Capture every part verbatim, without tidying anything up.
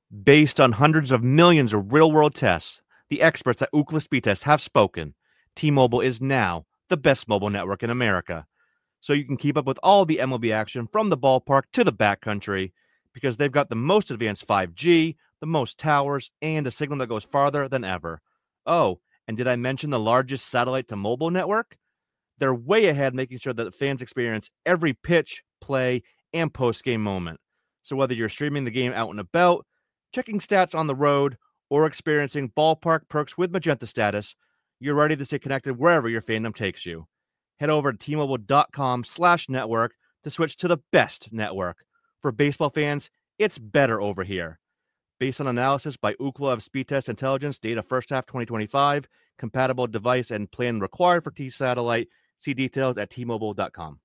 Based on hundreds of millions of real-world tests, the experts at Ookla Speed Test have spoken. T-Mobile is now the best mobile network in America. So you can keep up with all the M L B action from the ballpark to the backcountry because they've got the most advanced five G, the most towers, and a signal that goes farther than ever. Oh, and did I mention the largest satellite-to-mobile network? They're way ahead, making sure that fans experience every pitch, play, and post-game moment. So whether you're streaming the game out and about, checking stats on the road, or experiencing ballpark perks with Magenta Status, you're ready to stay connected wherever your fandom takes you. Head over to T-Mobile.com slash network to switch to the best network. For baseball fans, it's better over here. Based on analysis by Ookla of Speed Test Intelligence, data first half twenty twenty-five, compatible device and plan required for T-Satellite. See details at T Mobile dot com.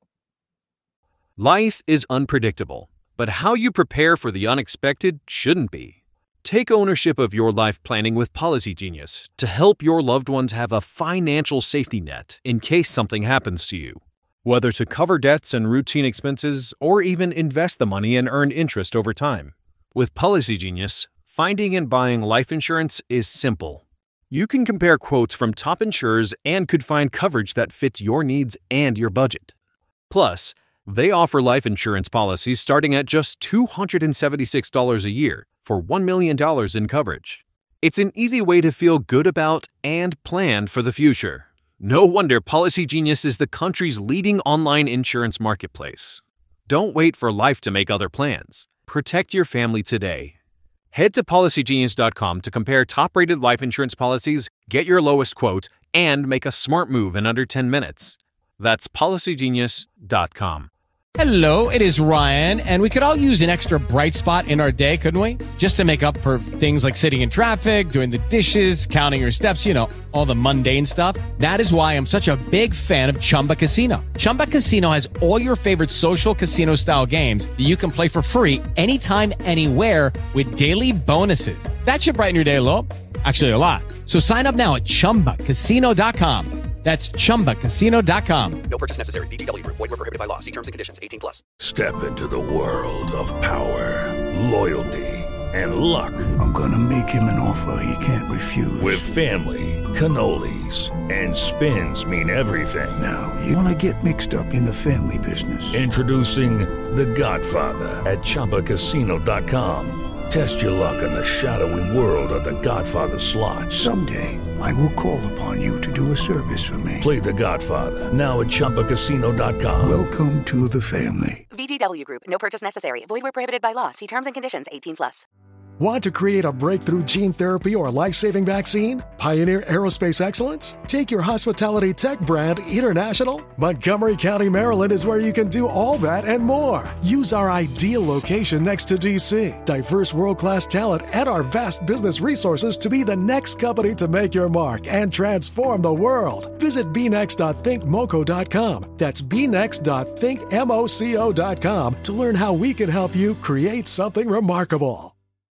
Life is unpredictable, but how you prepare for the unexpected shouldn't be. Take ownership of your life planning with Policy Genius to help your loved ones have a financial safety net in case something happens to you. Whether to cover debts and routine expenses or even invest the money and earn interest over time. With Policy Genius, finding and buying life insurance is simple. You can compare quotes from top insurers and could find coverage that fits your needs and your budget. Plus, they offer life insurance policies starting at just two hundred seventy-six dollars a year for one million dollars in coverage. It's an easy way to feel good about and plan for the future. No wonder Policy Genius is the country's leading online insurance marketplace. Don't wait for life to make other plans. Protect your family today. Head to Policy Genius dot com to compare top-rated life insurance policies, get your lowest quote, and make a smart move in under ten minutes. That's Policy Genius dot com. Hello, it is Ryan, and we could all use an extra bright spot in our day, couldn't we? Just to make up for things like sitting in traffic, doing the dishes, counting your steps, you know, all the mundane stuff. That is why I'm such a big fan of Chumba Casino. Chumba Casino has all your favorite social casino-style games that you can play for free anytime, anywhere with daily bonuses. That should brighten your day a little. Actually, a lot. So sign up now at Chumba Casino dot com. That's Chumba Casino dot com. No purchase necessary. V G W Group. Void where prohibited by law. See terms and conditions. eighteen plus. Step into the world of power, loyalty, and luck. I'm gonna make him an offer he can't refuse. With family, cannolis, and spins mean everything. Now, you wanna get mixed up in the family business. Introducing The Godfather at Chumba Casino dot com. Test your luck in the shadowy world of The Godfather slot. Someday, I will call upon you to do a service for me. Play The Godfather, now at Chumba Casino dot com. Welcome to the family. V G W Group. No purchase necessary. Void where prohibited by law. See terms and conditions. eighteen plus. Want to create a breakthrough gene therapy or life-saving vaccine? Pioneer aerospace excellence? Take your hospitality tech brand international? Montgomery County, Maryland is where you can do all that and more. Use our ideal location next to D C, diverse world-class talent, and our vast business resources to be the next company to make your mark and transform the world. Visit b next dot think moco dot com. That's b next dot think moco dot com to learn how we can help you create something remarkable.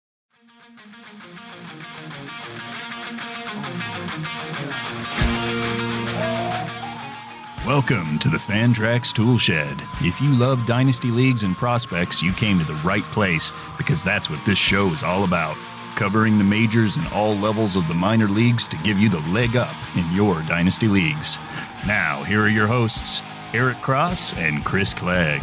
Welcome to the Fantrax Toolshed. If you love Dynasty Leagues and prospects, you came to the right place because that's what this show is all about. Covering the majors and all levels of the minor leagues to give you the leg up in your Dynasty Leagues. Now, here are your hosts, Eric Cross and Chris Clegg.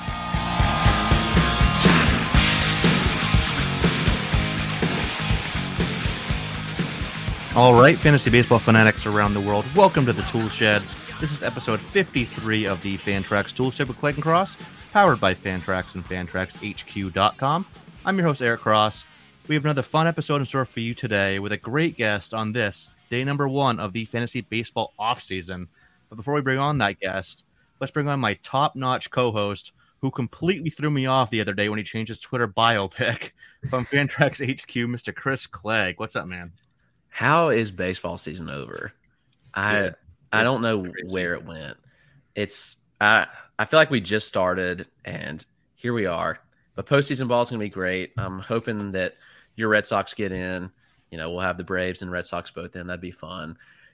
All right, fantasy baseball fanatics around the world, welcome to the Toolshed. This is episode fifty-three of the Fantrax Toolshed with Clegg and Cross, powered by Fantrax and Fantrax H Q dot com. I'm your host, Eric Cross. We have another fun episode in store for you today with a great guest on this, day number one of the fantasy baseball offseason. But before we bring on that guest, let's bring on my top-notch co-host who completely threw me off the other day when he changed his Twitter bio pic from Fantrax H Q, Mister Chris Clegg. What's up, man? How is baseball season over? I... Dude. I don't know where it went. It's I I feel like we just started and here we are. But postseason ball is going to be great. I'm hoping that your Red Sox get in. You know, we'll have the Braves and Red Sox both in. That'd be fun.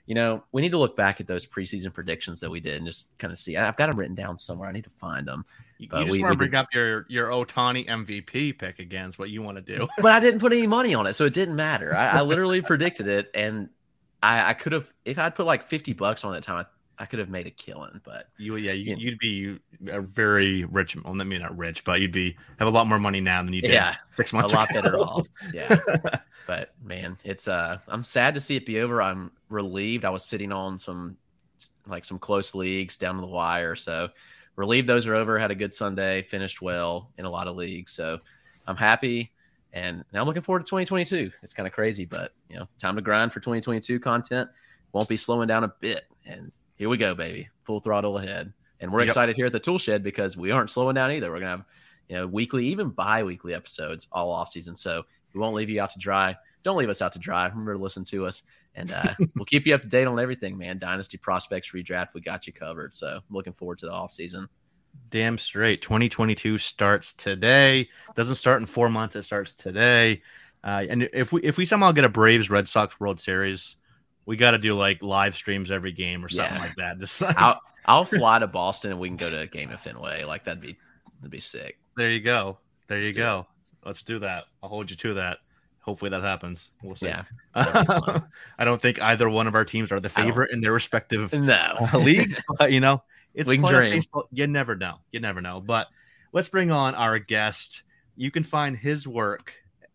you know, we need to look back at those preseason predictions that we did and just kind of see. I've got them written down somewhere. I need to find them. You, but you just we, want to we bring did, up your your Ohtani M V P pick again is what you want to do. but I didn't put any money on it, so it didn't matter. I, I literally predicted it, and I, I could have, if I'd put like fifty bucks on it at the time, I, I could have made a killing. But you, yeah, you, you know. you'd be a very rich. Well, I mean, not rich, but you'd be have a lot more money now than you did yeah, six months a lot ago. better off. Yeah, but man, it's uh, I'm sad to see it be over. I'm relieved. I was sitting on some like some close leagues down to the wire, so relieved those are over. Had a good Sunday, finished well in a lot of leagues, so I'm happy. And now I'm looking forward to twenty twenty-two. It's kind of crazy, but you know, time to grind for twenty twenty-two content. Won't be slowing down a bit. And here we go, baby, full throttle ahead. And we're Yep. excited here at the Tool Shed because we aren't slowing down either. We're gonna have, you know, weekly, even bi-weekly episodes all off season. So we won't leave you out to dry. Don't leave us out to dry. Remember to listen to us, and uh, we'll keep you up to date on everything, man. Dynasty prospects, redraft, we got you covered. So I'm looking forward to the off season. Damn straight. twenty twenty-two starts today. Doesn't start in four months. It starts today. Uh, and if we if we somehow get a Braves Red Sox World Series, we got to do like live streams every game or something Yeah. like that. Just like, I'll I'll fly to Boston and we can go to a game at Fenway. Like that'd be that'd be sick. there you go. There you Let's do go. Let's do that. I'll hold you to that. Hopefully that happens. We'll see. Yeah. I don't think either one of our teams are the I don't- favorite in their respective No. uh, leagues, but you know, it's We can playoff dream. baseball. You never know. You never know. But let's bring on our guest. You can find his work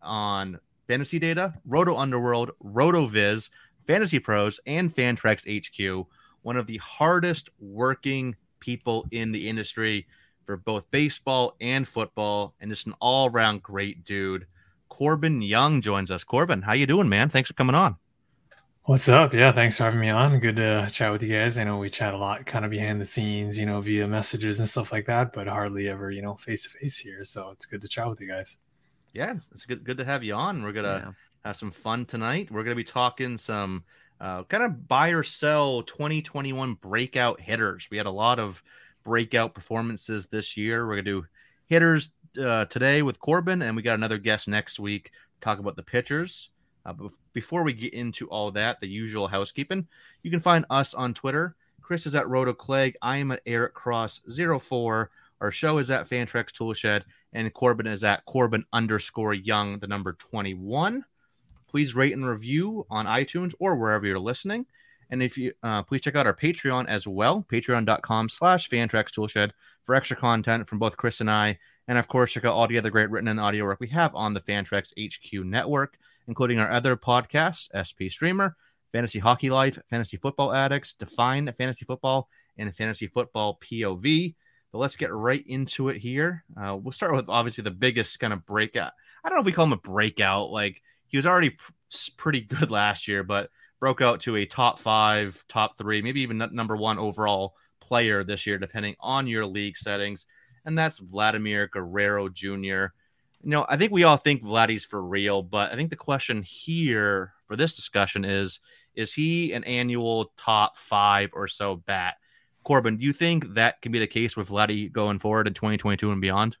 on Fantasy Data, Roto Underworld, RotoViz, Fantasy Pros, and Fantrax H Q. One of the hardest working people in the industry for both baseball and football, and just an all-around great dude. Corbin Young joins us. Corbin, how you doing, man? Thanks for coming on. What's up? Yeah, thanks for having me on. Good to chat with you guys. I know we chat a lot kind of behind the scenes, you know, via messages and stuff like that, but hardly ever, you know, face to face here. So it's good to chat with you guys. Yeah, it's, it's good good to have you on. We're gonna Yeah. have some fun tonight. We're gonna be talking some uh, kind of buy or sell twenty twenty-one breakout hitters. We had a lot of breakout performances this year. We're gonna do hitters uh, today with Corbin, and we got another guest next week to talk about the pitchers. Uh, but before we get into all that, the usual housekeeping, you can find us on Twitter. Chris is at RotoClegg. I am at Eric Cross zero four. Our show is at Fantrax Toolshed, and Corbin is at Corbin underscore Young, the number twenty-one. Please rate and review on iTunes or wherever you're listening. And if you uh, please check out our Patreon as well, patreon.com slash Fantrax Toolshed for extra content from both Chris and I. And of course, check out all the other great written and audio work we have on the Fantrax H Q network, including our other podcasts, S P Streamer, Fantasy Hockey Life, Fantasy Football Addicts, Define Fantasy Football, and Fantasy Football P O V. But let's get right into it here. Uh, we'll start with obviously the biggest kind of breakout. I don't know if we call him a breakout. Like he was already pr- pretty good last year, but broke out to a top five, top three, maybe even number one overall player this year, depending on your league settings. And that's Vladimir Guerrero Junior You know, I think we all think Vladdy's for real, but I think the question here for this discussion is, is he an annual top five or so bat? Corbin, do you think that can be the case with Vladdy going forward in twenty twenty-two and beyond?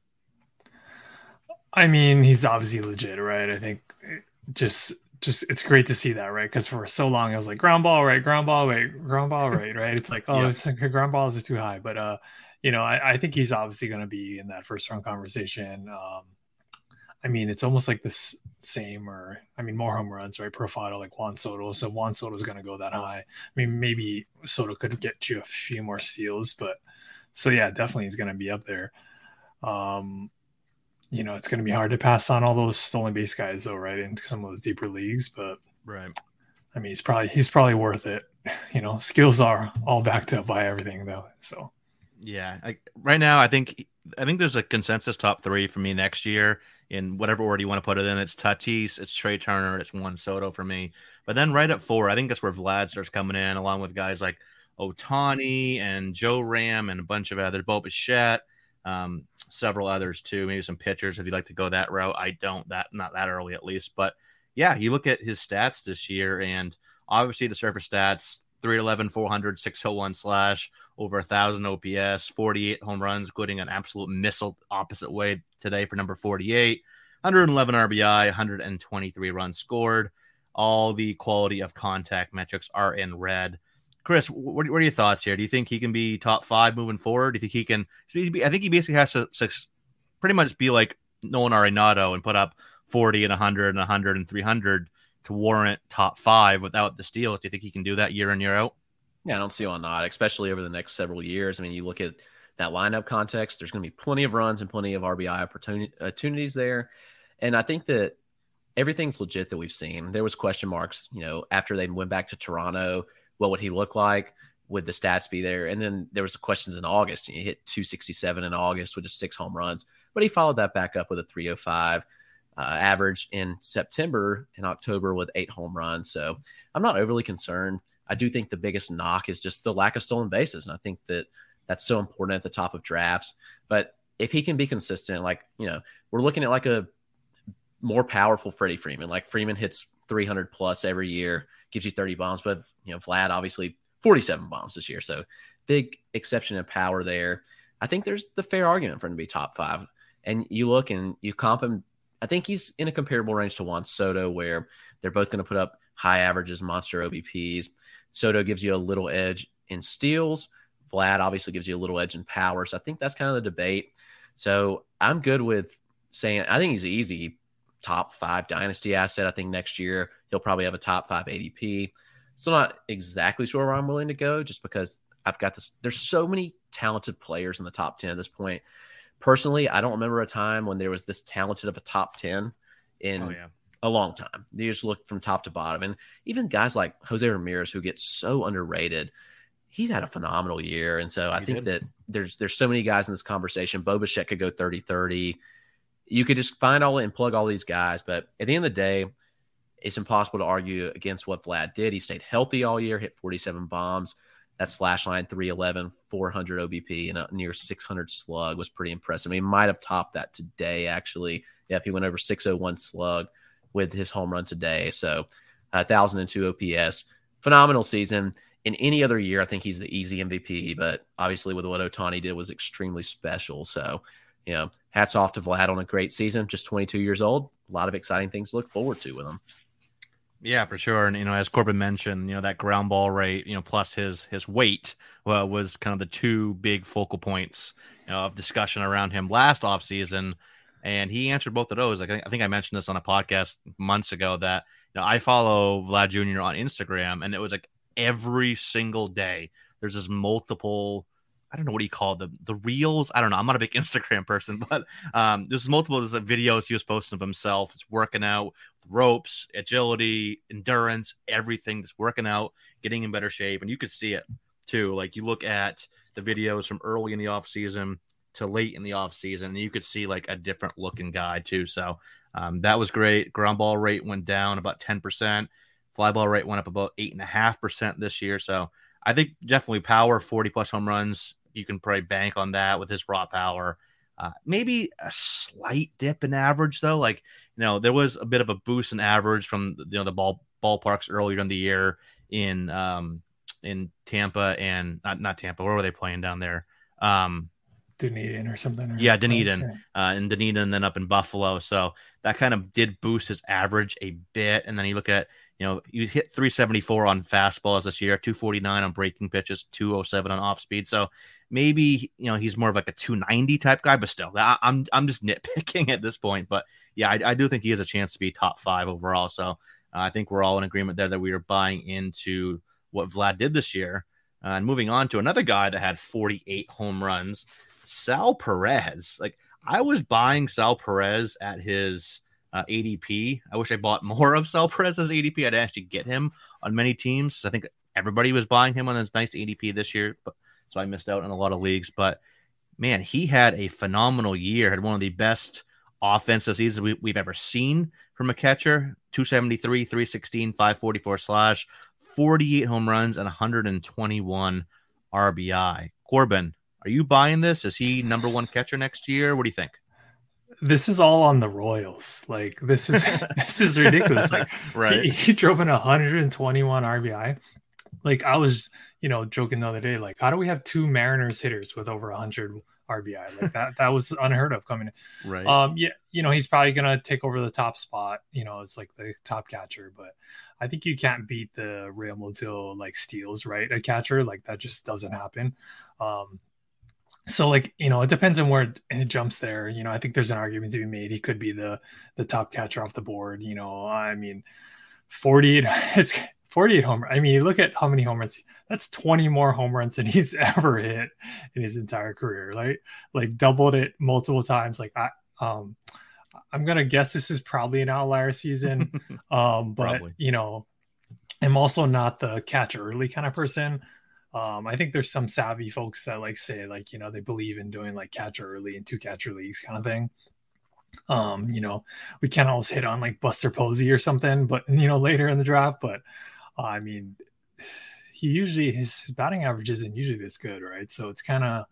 I mean, he's obviously legit, right? I think just just it's great to see that, right? Because for so long I was like ground ball, right? Ground ball, right? Ground ball, right? Right? It's like, oh, Yeah. it's like ground balls are too high, but uh, you know, I, I think he's obviously going to be in that first round conversation. Um, I mean, it's almost like this same, or I mean, more home runs, right? Profile like Juan Soto. So Juan Soto is going to go that high. I mean, maybe Soto could get you a few more steals, but so yeah, definitely he's going to be up there. Um, you know, it's going to be hard to pass on all those stolen base guys, though, right? Into some of those deeper leagues, but Right. I mean, he's probably he's probably worth it. You know, skills are all backed up by everything, though. So Yeah, I, right now I think I think there's a consensus top three for me next year in whatever order you want to put it in. It's Tatis, it's Trey Turner, it's Juan Soto for me. But then right at four, I think that's where Vlad starts coming in, along with guys like Ohtani and Joe Ram and a bunch of others, Bo Bichette, um, several others too, maybe some pitchers if you'd like to go that route. I don't that not that early at least, but yeah, you look at his stats this year, and obviously the surface stats. three eleven, four hundred, six oh one slash, over one thousand O P S, forty-eight home runs, including an absolute missile opposite way today for number forty-eight, one hundred eleven R B I, one hundred twenty-three runs scored. all the quality of contact metrics are in red. Chris, what, what are your thoughts here? Do you think he can be top five moving forward? Do you think he can? I think he basically has to, to pretty much be like Nolan Arenado and put up forty and one hundred and one hundred and three hundred to warrant top five without the steals. Do you think he can do that year in, year out? Yeah, I don't see why not, especially over the next several years. I mean, you look at that lineup context, there's going to be plenty of runs and plenty of R B I opportunities there. And I think that everything's legit that we've seen. There was question marks, you know, after they went back to Toronto, what would he look like? Would the stats be there? And then there was questions in August. He hit two sixty-seven in August with just six home runs, but he followed that back up with a three oh five uh, average in September and October with eight home runs. So I'm not overly concerned. I do think the biggest knock is just the lack of stolen bases. And I think that that's so important at the top of drafts. But if he can be consistent, like, you know, we're looking at like a more powerful Freddie Freeman. Like Freeman hits three hundred plus every year, gives you thirty bombs. But, you know, Vlad obviously forty-seven bombs this year. So big exception in power there. I think there's the fair argument for him to be top five. And you look and you comp him. I think he's in a comparable range to Juan Soto, where they're both going to put up high averages, monster O B Ps. Soto gives you a little edge in steals. Vlad obviously gives you a little edge in power. So I think that's kind of the debate. So I'm good with saying I think he's an easy top five dynasty asset. I think next year he'll probably have a top five A D P. Still not exactly sure where I'm willing to go just because I've got this. There's so many talented players in the top ten at this point. Personally, I don't remember a time when there was this talented of a top ten in oh, yeah. a long time. You just look from top to bottom. And even guys like Jose Ramirez, who gets so underrated, he's had a phenomenal year. And so I he think did. that there's there's so many guys in this conversation. Bo Bichette could go thirty thirty. You could just find all and plug all these guys. But at the end of the day, it's impossible to argue against what Vlad did. He stayed healthy all year, hit forty-seven bombs. That slash line, three eleven, four hundred O B P, and a near six hundred slug was pretty impressive. I mean, he might have topped that today, actually. Yeah, if he went over six oh one slug with his home run today. So uh, one thousand two O P S. Phenomenal season. In any other year, I think he's the easy M V P, but obviously with what Ohtani did was extremely special. So, you know, hats off to Vlad on a great season, just twenty-two years old. A lot of exciting things to look forward to with him. Yeah, for sure. And, you know, as Corbin mentioned, you know, that ground ball rate, you know, plus his his weight well, was kind of the two big focal points, you know, of discussion around him last offseason. And he answered both of those. Like, I think I mentioned this on a podcast months ago that, you know, I follow Vlad Junior on Instagram, and it was like every single day there's this multiple, I don't know what he called them, the reels. I don't know. I'm not a big Instagram person, but um, there's multiple there's like videos he was posting of himself. It's working out, ropes, agility, endurance, everything. Just working out, getting in better shape. And you could see it too. Like you look at the videos from early in the off season to late in the off season, and you could see like a different looking guy too. So um, that was great. Ground ball rate went down about ten percent. Fly ball rate went up about eight and a half percent this year. So I think definitely power, forty plus home runs. You can probably bank on that with his raw power. Uh, maybe a slight dip in average though. Like, you know, there was a bit of a boost in average from, you know, the ball ballparks earlier in the year in, um, in Tampa and not, not Tampa. Where were they playing down there? Um, Dunedin or something. Or yeah, Dunedin, okay. uh, in Dunedin, and then up in Buffalo. So that kind of did boost his average a bit. And then you look at, you know, you hit three seventy-four on fastballs this year, two forty-nine on breaking pitches, two oh seven on off speed. So maybe, you know, he's more of like a two ninety type guy, but still, I, I'm I'm just nitpicking at this point. But yeah, I, I do think he has a chance to be top five overall. So uh, I think we're all in agreement there that we are buying into what Vlad did this year. Uh, and moving on to another guy that had forty-eight home runs, Sal Perez. Like, I was buying Sal Perez at his uh, A D P. I wish I bought more of Sal Perez's A D P. I'd actually get him on many teams. I think everybody was buying him on his nice A D P this year, but so I missed out in a lot of leagues. But man, he had a phenomenal year. Had one of the best offensive seasons we, we've ever seen from a catcher. two seventy-three, three sixteen, five forty-four slash, forty-eight home runs, and one hundred twenty-one R B I. Corbin, are you buying this? Is he number one catcher next year? What do you think? This is all on the Royals. Like, this is this is ridiculous. Like, right. he, he drove in one hundred twenty-one R B I. Like, I was, you know, joking the other day, like, how do we have two Mariners hitters with over one hundred R B I. Like that, that was unheard of coming in. Right. Um, yeah, you know, he's probably going to take over the top spot, you know, it's like the top catcher, but I think you can't beat the Real Mutil like steals, right? A catcher, like that just doesn't happen. Um, so like, you know, it depends on where it jumps there. You know, I think there's an argument to be made. He could be the, the top catcher off the board. You know, I mean, forty-eight, it's forty-eight home. I mean, you look at how many home runs, that's twenty more home runs than he's ever hit in his entire career. Like, like doubled it multiple times. Like I, um, I'm going to guess this is probably an outlier season. um, but Probably. you know, I'm also not the catch early kind of person. Um, I think there's some savvy folks that like say like, you know, they believe in doing like catch early and two catcher leagues kind of thing. Um, you know, we can't always hit on like Buster Posey or something, but you know, later in the draft, but uh, I mean, he usually, his batting average isn't usually this good, right? So it's kind of,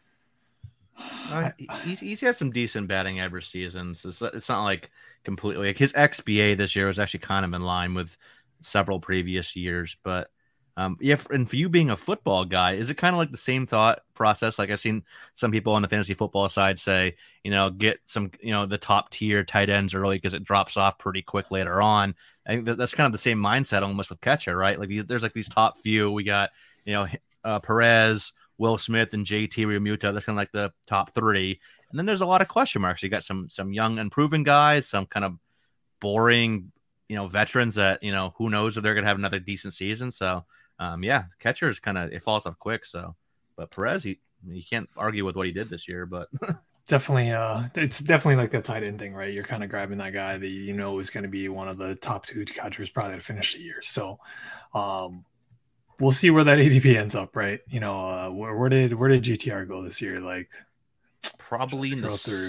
Uh, he's, he's had some decent batting average seasons. It's, it's not like completely like his X B A this year was actually kind of in line with several previous years. But um, yeah, and for you being a football guy, is it kind of like the same thought process? Like I've seen some people on the fantasy football side say, you know, get some, you know, the top tier tight ends early because it drops off pretty quick later on. I think that, that's kind of the same mindset almost with catcher, right? Like these, there's like these top few. We got, you know, uh, Perez, Will Smith, and J T Realmuto. That's kind of like the top three. And then there's a lot of question marks. You got some some young unproven guys, some kind of boring, you know, veterans that, you know, who knows if they're going to have another decent season. So, um, yeah, catcher is kind of, it falls off quick. So, but Perez, he, you can't argue with what he did this year, but definitely, uh, it's definitely like that tight end thing, right? You're kind of grabbing that guy that you know is going to be one of the top two catchers probably to finish the year. So, um, we'll see where that A D P ends up, right? You know, uh, where, where did where did G T R go this year? Like, probably in the through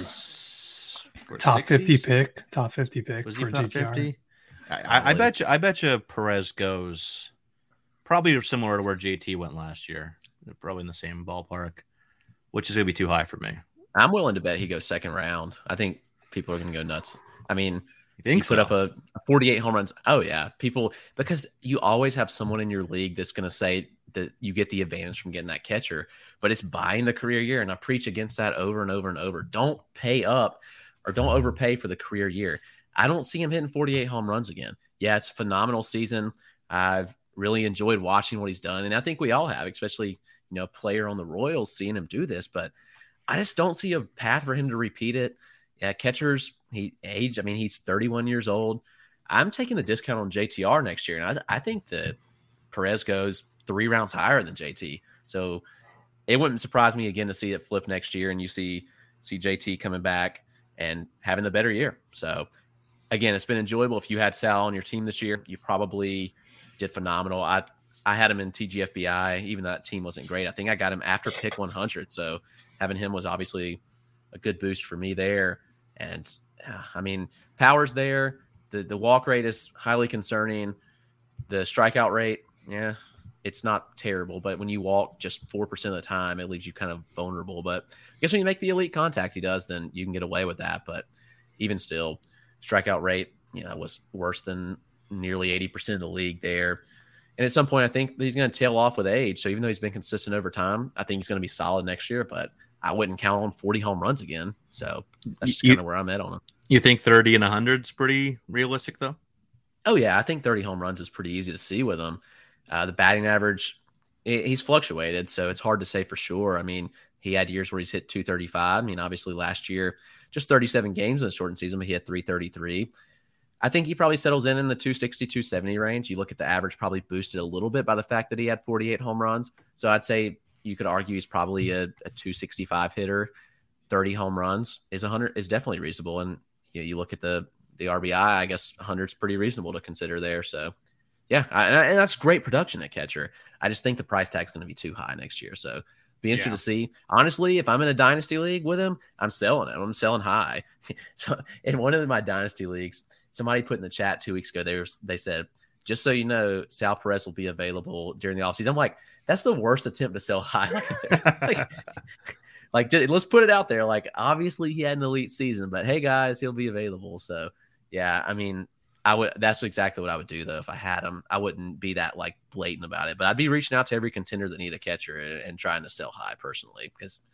s- top sixties? fifty pick, top fifty pick Was for he top G T R. fifty? I, I, I bet you. I bet you Perez goes probably similar to where J T went last year. They're probably in the same ballpark, which is going to be too high for me. I'm willing to bet he goes second round. I think people are going to go nuts. I mean, you think you put so? up a forty-eight home runs. Oh yeah, people, because you always have someone in your league that's going to say that you get the advantage from getting that catcher, but it's buying the career year. And I preach against that over and over and over. Don't pay up or don't overpay for the career year. I don't see him hitting forty-eight home runs again. Yeah, it's a phenomenal season. I've really enjoyed watching what he's done. And I think we all have, especially, you know, a player on the Royals, seeing him do this, but I just don't see a path for him to repeat it. Yeah, catchers, he age. I mean, he's thirty-one years old. I'm taking the discount on J T R next year, and I, I think that Perez goes three rounds higher than J T. So it wouldn't surprise me again to see it flip next year, and you see see J T coming back and having the better year. So again, it's been enjoyable. If you had Sal on your team this year, you probably did phenomenal. I I had him in T G F B I, even though that team wasn't great. I think I got him after pick one hundred, so having him was obviously a good boost for me there. And uh, I mean, power's there. The the walk rate is highly concerning. The strikeout rate, yeah, it's not terrible. But when you walk just four percent of the time, it leaves you kind of vulnerable. But I guess when you make the elite contact he does, then you can get away with that. But even still, strikeout rate, you know, was worse than nearly eighty percent of the league there. And at some point, I think he's going to tail off with age. So even though he's been consistent over time, I think he's going to be solid next year. But I wouldn't count on forty home runs again. So that's just kind of where I'm at on him. You think thirty and one hundred is pretty realistic, though? Oh, yeah. I think thirty home runs is pretty easy to see with him. Uh, the batting average, he's fluctuated, so it's hard to say for sure. I mean, he had years where he's hit two thirty-five. I mean, obviously last year, just thirty-seven games in a shortened season, but he had three thirty-three. I think he probably settles in in the two sixty, two seventy range. You look at the average, probably boosted a little bit by the fact that he had forty-eight home runs. So I'd say you could argue he's probably a, a two sixty-five hitter. thirty home runs is one hundred is definitely reasonable. And you know, you look at the the R B I, I guess one hundred is pretty reasonable to consider there. So yeah, I, and, I, and that's great production at catcher. I just think the price tag is going to be too high next year. So be interested Yeah. to see. Honestly, if I'm in a dynasty league with him, I'm selling him. I'm selling high. So in one of my dynasty leagues, somebody put in the chat two weeks ago, they were, they said, just so you know, Sal Perez will be available during the offseason. I'm like, that's the worst attempt to sell high. like, like, just, let's put it out there. Like, obviously he had an elite season, but hey guys, he'll be available. So yeah, I mean, I would, that's exactly what I would do though. If I had him, I wouldn't be that like blatant about it, but I'd be reaching out to every contender that need a catcher and, and trying to sell high personally, because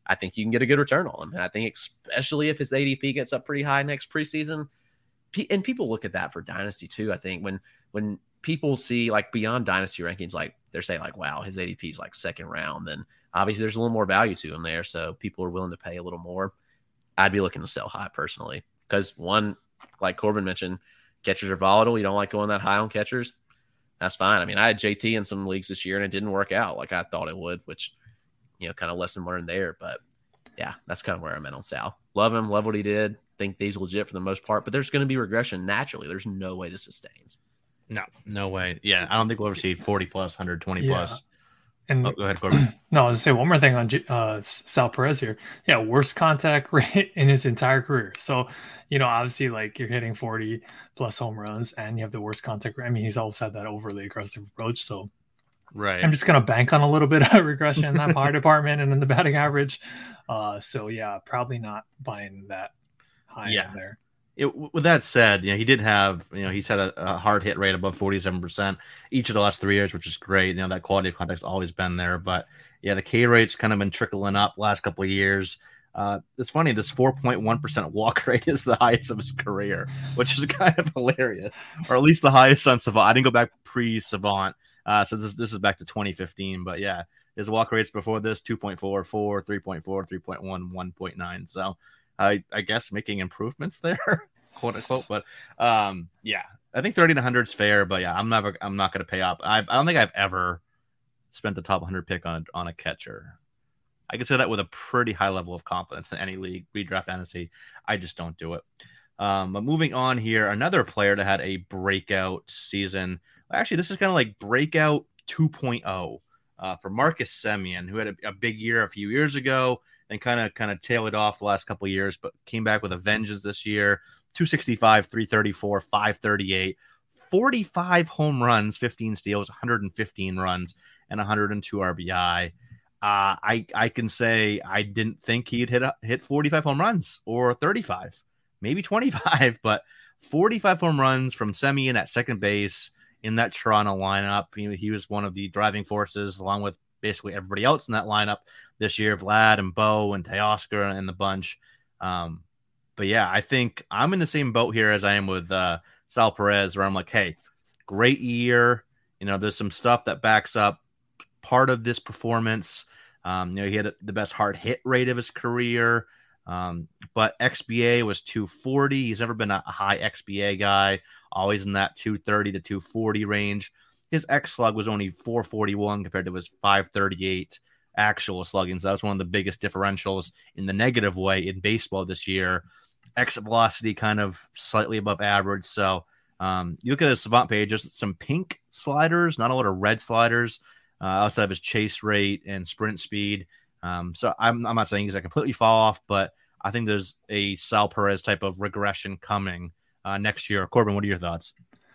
I think you can get a good return on him. And I think especially if his A D P gets up pretty high next preseason, and people look at that for Dynasty too. I think when when people see like beyond Dynasty rankings, like they're saying like, wow, his A D P is like second round, then obviously there's a little more value to him there. So people are willing to pay a little more. I'd be looking to sell high personally because one, like Corbin mentioned, catchers are volatile. You don't like going that high on catchers. That's fine. I mean, I had J T in some leagues this year and it didn't work out like I thought it would, which, you know, kind of lesson learned there. But yeah, that's kind of where I'm at on Sal. Love him, love what he did. Think he's legit for the most part, but there's going to be regression naturally. There's no way this sustains. No, no way. Yeah, I don't think we'll ever see forty plus, one hundred twenty Yeah. plus. And Oh, go ahead, Corbin. no, I was gonna say one more thing on J- uh, Sal Perez here. Yeah, worst contact rate in his entire career. So, you know, obviously, like you're hitting forty plus home runs, and you have the worst contact rate. I mean, he's always had that overly aggressive approach. So, Right. I'm just gonna bank on a little bit of regression in that power department and in the batting average. Uh, so yeah, probably not buying that high Yeah. in there. It, with that said, you know, he did have, you know, he's had a, a hard hit rate above forty-seven percent each of the last three years, which is great. You know, that quality of contact's always been there. But yeah, the K rate's kind of been trickling up last couple of years. Uh, it's funny, this four point one percent walk rate is the highest of his career, which is kind of hilarious, or at least the highest on Savant. I didn't go back pre-Savant, uh, so this, this is back to twenty fifteen. But yeah, his walk rates before this, two point four, four, three point four, three point one, one point nine. So I, I guess making improvements there, quote unquote. But um, yeah, I think thirty to one hundred is fair. But yeah, I'm never, I'm not going to pay up. I, I don't think I've ever spent the top one hundred pick on on a catcher. I can say that with a pretty high level of confidence in any league, redraft fantasy. I just don't do it. Um, but moving on here, another player that had a breakout season. Actually, this is kind of like breakout two point oh uh, for Marcus Semien, who had a, a big year a few years ago. And kind of kind of tailed off the last couple of years, but came back with a vengeance this year. two sixty-five, three thirty-four, five thirty-eight, forty-five home runs, fifteen steals, one hundred fifteen runs, and one hundred two R B I. Uh, I I can say I didn't think he'd hit a, hit forty-five home runs or thirty-five, maybe twenty-five, but forty-five home runs from Semien at second base in that Toronto lineup. He, he was one of the driving forces, along with basically everybody else in that lineup this year, Vlad and Bo and Teoscar and the bunch. Um, but yeah, I think I'm in the same boat here as I am with uh, Sal Perez, where I'm like, hey, great year. You know, there's some stuff that backs up part of this performance. Um, you know, he had the best hard hit rate of his career, um, but X B A was two forty. He's never been a high X B A guy, always in that two thirty to two forty range. His X slug was only four forty-one compared to his five thirty-eight actual slugging. So that was one of the biggest differentials in the negative way in baseball this year. Exit velocity kind of slightly above average. So um, you look at his Savant page, there's some pink sliders, not a lot of red sliders uh, outside of his chase rate and sprint speed. Um, so I'm, I'm not saying he's going to completely fall off, but I think there's a Sal Perez type of regression coming uh, next year. Corbin, what are your thoughts?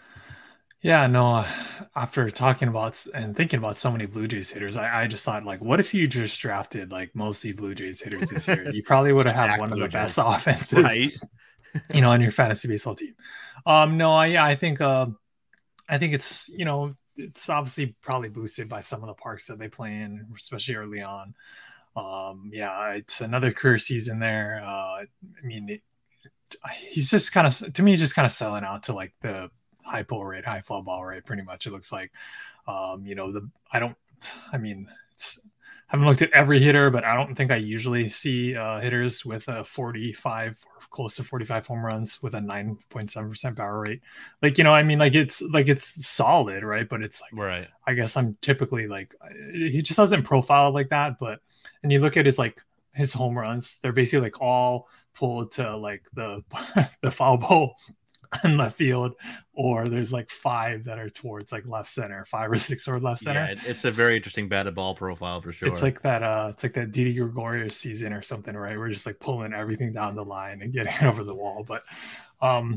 Yeah, no, after talking about and thinking about so many Blue Jays hitters, I, I just thought, like, what if you just drafted, like, mostly Blue Jays hitters this year? You probably would have had one of the best offenses, right? you know, on your fantasy baseball team. Um, no, I, yeah, I think, uh, I think it's, you know, it's obviously probably boosted by some of the parks that they play in, especially early on. Um, yeah, it's another career season there. Uh, I mean, it, he's just kind of, to me, he's just kind of selling out to, like, the high pull rate, high fly ball rate, pretty much. It looks like, um, you know, the, I don't, I mean, it's, I haven't looked at every hitter, but I don't think I usually see uh, hitters with a forty-five or close to forty-five home runs with a nine point seven percent power rate. Like, you know, I mean, like it's like, it's solid, right? But it's like, right. I guess I'm typically like, he just doesn't profile like that. But, and you look at his, like his home runs, they're basically like all pulled to like the, the foul ball in left field, or there's like five that are towards like left center, five or six toward left center. Yeah, it's a very interesting batted ball profile for sure. It's like that uh it's like that Didi Gregorius season or something, right? We're just like pulling everything down the line and getting it over the wall. But um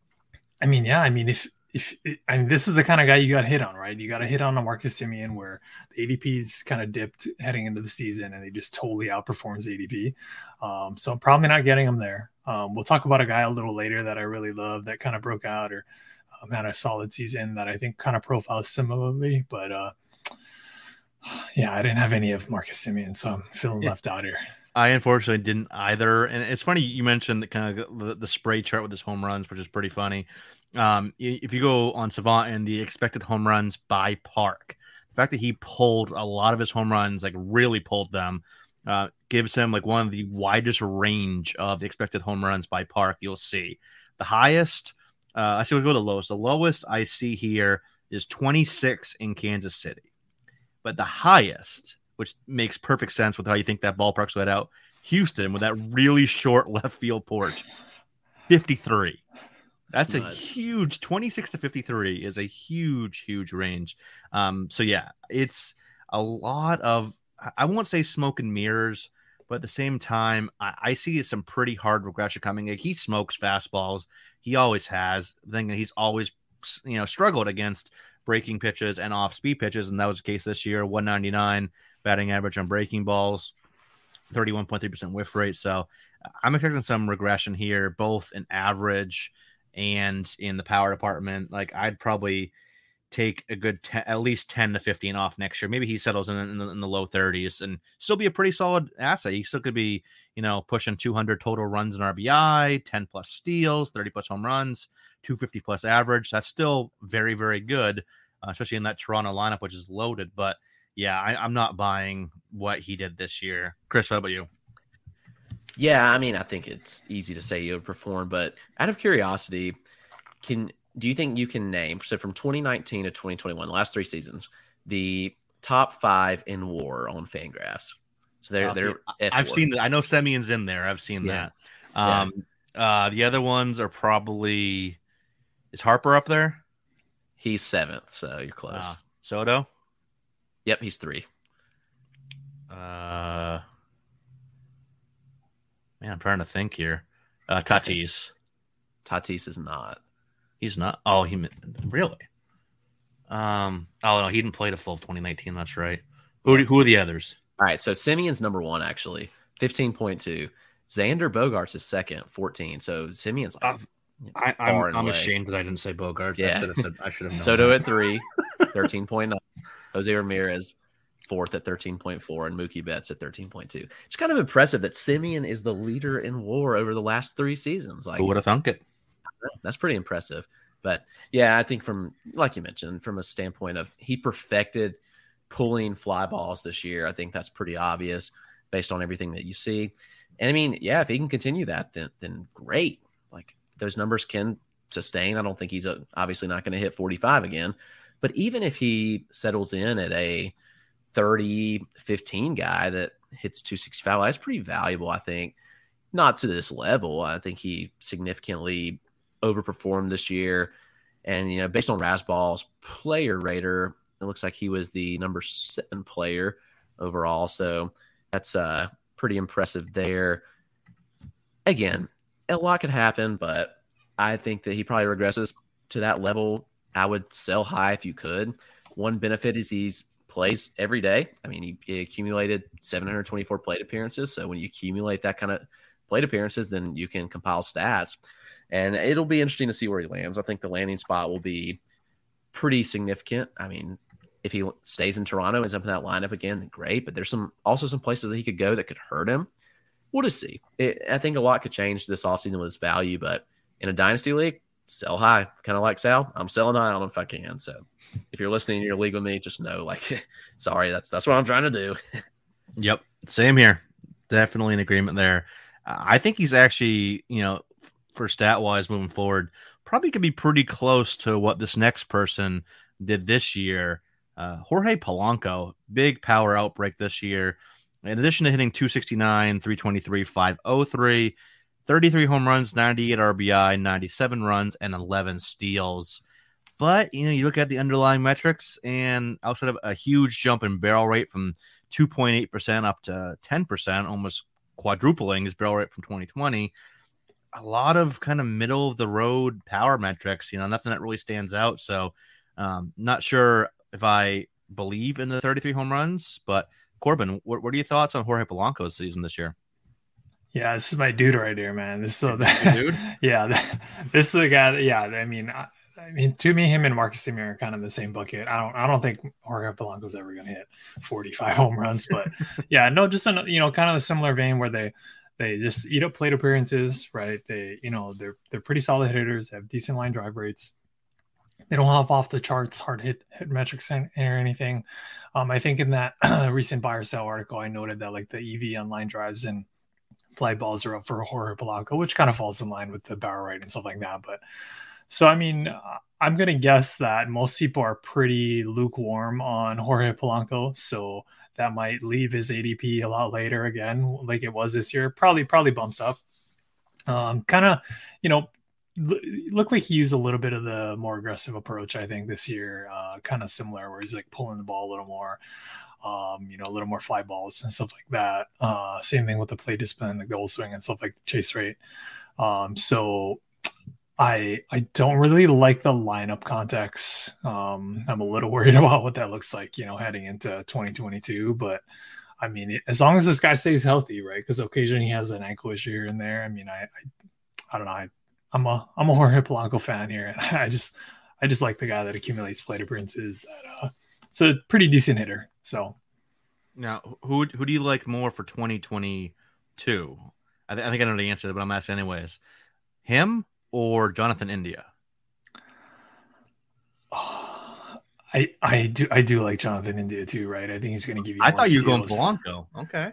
I mean, yeah, I mean if if it, I mean this is the kind of guy you got to hit on, right? You got to hit on a Marcus Semien where the A D P's kind of dipped heading into the season and he just totally outperforms A D P. Um, so I'm probably not getting him there. Um, we'll talk about a guy a little later that I really love that kind of broke out or um, had a solid season that I think kind of profiles similarly. But uh, yeah, I didn't have any of Marcus Semien, so I'm feeling yeah. left out here. I unfortunately didn't either. And it's funny you mentioned the kind of the, the spray chart with his home runs, which is pretty funny. Um, if you go on Savant and the expected home runs by park, the fact that he pulled a lot of his home runs, like really pulled them, uh, gives him like one of the widest range of the expected home runs by park you'll see. The highest, uh, I see we'll go to the lowest. The lowest I see here is twenty-six in Kansas City. But the highest, which makes perfect sense with how you think that ballpark's laid out, Houston with that really short left field porch, fifty-three. That's, That's a nuts. Huge twenty-six to fifty-three is a huge, huge range. Um, so yeah, it's a lot of, I won't say smoke and mirrors, but at the same time, I, I see some pretty hard regression coming. Like, he smokes fastballs. He always has. The thing that he's always, you know, struggled against breaking pitches and off speed pitches. And that was the case this year. one ninety-nine batting average on breaking balls, thirty-one point three percent whiff rate. So I'm expecting some regression here, both in average and in the power department. Like, I'd probably take a good ten, at least ten to fifteen off next year. Maybe he settles in, in, the, in the low thirties and still be a pretty solid asset. He still could be, you know, pushing two hundred total runs in R B I, ten plus steals, thirty plus home runs, two fifty plus average. That's still very, very good, uh, especially in that Toronto lineup, which is loaded. But yeah, I, I'm not buying what he did this year. Chris, how about you? Yeah, I mean, I think it's easy to say he would perform, but out of curiosity, can do you think you can name, so from twenty nineteen to twenty twenty-one, the last three seasons, the top five in WAR on Fangraphs? So they're, uh, they're F I've seen that. I know Semion's in there. I've seen yeah. that. Um, yeah. uh, the other ones are probably, is Harper up there? He's seventh, so you're close. Uh, Soto? Yep, he's three. Uh, man, I'm trying to think here. Uh, Tatis. Tatis is not. He's not. Oh, he really. Um. Oh no, he didn't play the full twenty nineteen. That's right. Who who are the others? All right. So Semion's number one, actually, fifteen point two. Xander Bogaerts is second, fourteen. So Semion's like. Uh, I, I'm, I'm ashamed that I didn't say Bogaerts. Yeah. I should have said. I should have known. Soto that. at three, thirteen point nine. Jose Ramirez fourth at thirteen point four, and Mookie Betts at thirteen point two. It's kind of impressive that Semien is the leader in WAR over the last three seasons. Like, who would have thunk it? That's pretty impressive. But yeah, I think from, like you mentioned, from a standpoint of he perfected pulling fly balls this year, I think that's pretty obvious based on everything that you see. And I mean, yeah, if he can continue that, then then great. Like, those numbers can sustain. I don't think he's a, obviously not going to hit forty-five again. But even if he settles in at a thirty fifteen guy that hits two sixty-five, that's pretty valuable, I think. Not to this level. I think he significantly overperformed this year. And, you know, based on Razzball's player rater, it looks like he was the number seven player overall. So that's uh, pretty impressive there. Again, a lot could happen, but I think that he probably regresses to that level. I would sell high if you could. One benefit is he's plays every day. I mean, he, he accumulated seven hundred twenty-four plate appearances. So when you accumulate that kind of plate appearances, then you can compile stats. And it'll be interesting to see where he lands. I think the landing spot will be pretty significant. I mean, if he stays in Toronto, ends up in that lineup again, then great. But there's some also some places that he could go that could hurt him. We'll just see. It, I think a lot could change this offseason with his value. But in a dynasty league, sell high. Kind of like Sal. I'm selling high on him if I can. So if you're listening in your league with me, just know, like, sorry, that's that's what I'm trying to do. Yep. Same here. Definitely in agreement there. Uh, I think he's actually, you know, for stat wise moving forward, probably could be pretty close to what this next person did this year. Uh, Jorge Polanco, big power outbreak this year. In addition to hitting two sixty-nine, three twenty-three, five oh three, thirty-three home runs, ninety-eight R B I, ninety-seven runs, and eleven steals. But, you know, you look at the underlying metrics, and outside of a huge jump in barrel rate from two point eight percent up to ten percent, almost quadrupling his barrel rate from twenty twenty, a lot of kind of middle of the road power metrics, you know, nothing that really stands out. So um, not sure if I believe in the thirty-three home runs, but Corbin, what, what are your thoughts on Jorge Polanco's season this year? Yeah, this is my dude right here, man. This is so dude. yeah, this is the guy. That, yeah, I mean, I, I mean, to me, him and Marcus Semien are kind of in the same bucket. I don't, I don't think Jorge Polanco's ever going to hit forty-five home runs, but yeah, no, just a, you know, kind of a similar vein where they, they just eat up plate appearances, right? They, you know, they're they're pretty solid hitters, have decent line drive rates. They don't have off the charts hard hit, hit metrics or anything. Um, I think in that recent buy or sell article, I noted that like the E V on line drives and fly balls are up for Jorge Polanco, which kind of falls in line with the barrel rate and stuff like that, but. So, I mean, I'm going to guess that most people are pretty lukewarm on Jorge Polanco. So that might leave his A D P a lot later again, like it was this year. Probably, probably bumps up. Um, kind of, you know, l- looked like he used a little bit of the more aggressive approach, I think, this year. Uh, kind of similar where he's like pulling the ball a little more, um, you know, a little more fly balls and stuff like that. Uh, same thing with the play discipline, the goal swing and stuff like the chase rate. Um, so, I I don't really like the lineup context. Um, I'm a little worried about what that looks like, you know, heading into twenty twenty-two. But I mean, as long as this guy stays healthy, right? Because occasionally he has an ankle issue here and there. I mean, I I, I don't know. I, I'm a I'm a Jorge Polanco fan here, and I just I just like the guy that accumulates plate appearances. That uh, it's a pretty decent hitter. So now, who who do you like more for twenty twenty-two? I, th- I think I know the answer, but I'm asking anyways. Him or Jonathan India? Oh, I I do I do like Jonathan India too, right? I think he's going to give you. I more thought you were going steals. Polanco. Okay.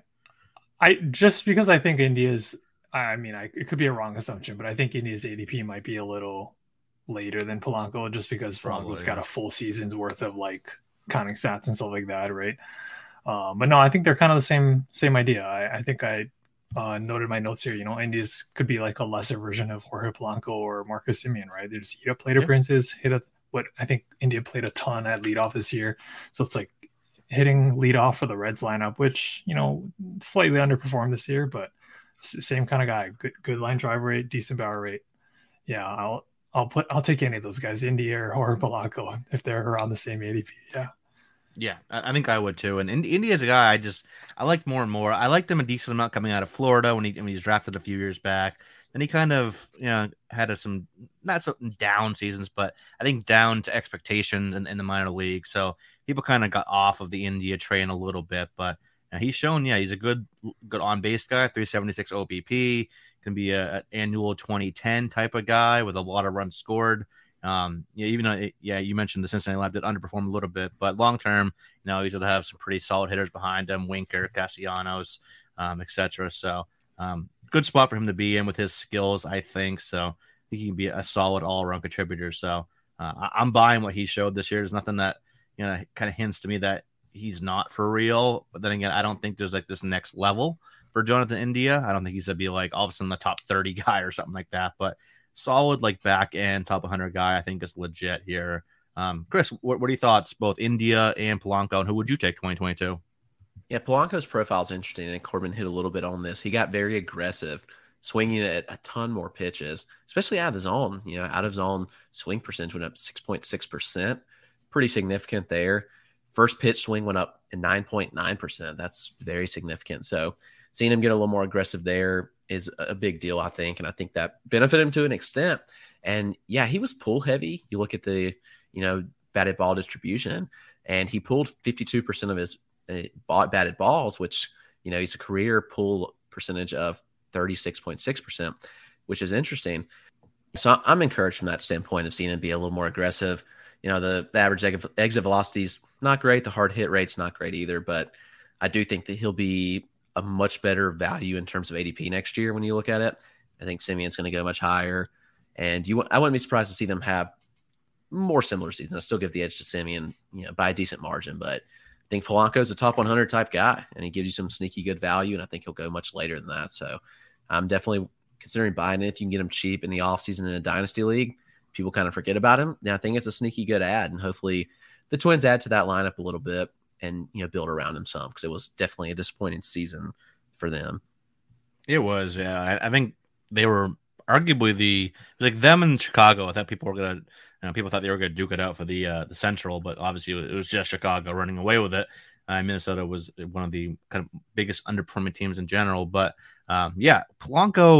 I just because I think India's. I mean, I, it could be a wrong assumption, but I think India's A D P might be a little later than Polanco, just because Probably, Polanco's yeah. got a full season's worth of like counting stats and stuff like that, right? Um, but no, I think they're kind of the same same idea. I, I think I. Uh, noted my notes here, you know, India's could be like a lesser version of Jorge Polanco or Marcus Semien, right? They just eat up plate Yeah. appearances, hit a, what I think India played a ton at leadoff this year. So it's like hitting leadoff for the Reds lineup, which, you know, slightly underperformed this year, but s- same kind of guy, good, good line drive rate, decent barrel rate. Yeah. I'll, I'll put, I'll take any of those guys, India or Jorge Polanco, if they're around the same A D P. Yeah. Yeah, I I think I would too. And Ind- India's a guy I just I like more and more. I liked him a decent amount coming out of Florida when he when he was drafted a few years back. Then he kind of you know had a, some not so down seasons, but I think down to expectations in, in the minor league. So people kind of got off of the India train a little bit. But you know, he's shown, yeah, he's a good good on base guy. three seventy-six O B P, can be a, an annual twenty ten type of guy with a lot of runs scored. Um, yeah, even though, it, yeah, you mentioned the Cincinnati Lab did underperform a little bit, but long term, you know, he's going to have some pretty solid hitters behind him, Winker, Castellanos, um, et cetera. So, um, good spot for him to be in with his skills, I think. So, I think he can be a solid all around contributor. So, uh, I- I'm buying what he showed this year. There's nothing that, you know, kind of hints to me that he's not for real. But then again, I don't think there's like this next level for Jonathan India. I don't think he's going to be like all of a sudden the top thirty guy or something like that. But solid, like back end top one hundred guy, I think is legit here. Um, Chris, what, what are your thoughts, both India and Polanco, and who would you take twenty twenty-two? Yeah, Polanco's profile is interesting, and Corbin hit a little bit on this. He got very aggressive, swinging at a ton more pitches, especially out of the zone. You know, out of zone swing percentage went up six point six percent. Pretty significant there. First pitch swing went up in nine point nine percent. That's very significant. So seeing him get a little more aggressive there is a big deal, I think. And I think that benefited him to an extent. And yeah, he was pull heavy. You look at the, you know, batted ball distribution, and he pulled fifty-two percent of his uh, batted balls, which, you know, he's a career pull percentage of thirty-six point six percent, which is interesting. So I'm encouraged from that standpoint of seeing him be a little more aggressive. You know, the, the average exit velocity is not great. The hard hit rate's not great either, but I do think that he'll be a much better value in terms of A D P next year when you look at it. I think Semien's going to go much higher, and you I wouldn't be surprised to see them have more similar seasons. I still give the edge to Semien, you know, by a decent margin, but I think Polanco's a top one hundred type guy, and he gives you some sneaky good value, and I think he'll go much later than that. So I'm definitely considering buying it if you can get him cheap in the offseason in a dynasty league. People kind of forget about him. Now I think it's a sneaky good ad, and hopefully the Twins add to that lineup a little bit and, you know, build around him some, because it was definitely a disappointing season for them. It was, yeah. I, I think they were arguably the it was like them in Chicago. I thought people were gonna, you know, people thought they were gonna duke it out for the uh, the Central, but obviously it was just Chicago running away with it. Uh, Minnesota was one of the kind of biggest underperforming teams in general. But um, yeah, Polanco,